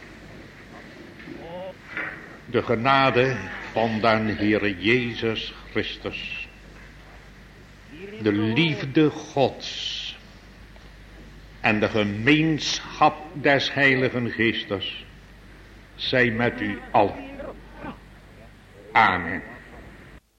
De genade van den Heere Jezus Christus. De liefde Gods. En de gemeenschap des Heiligen Geestes. Zij met u allen. Amen.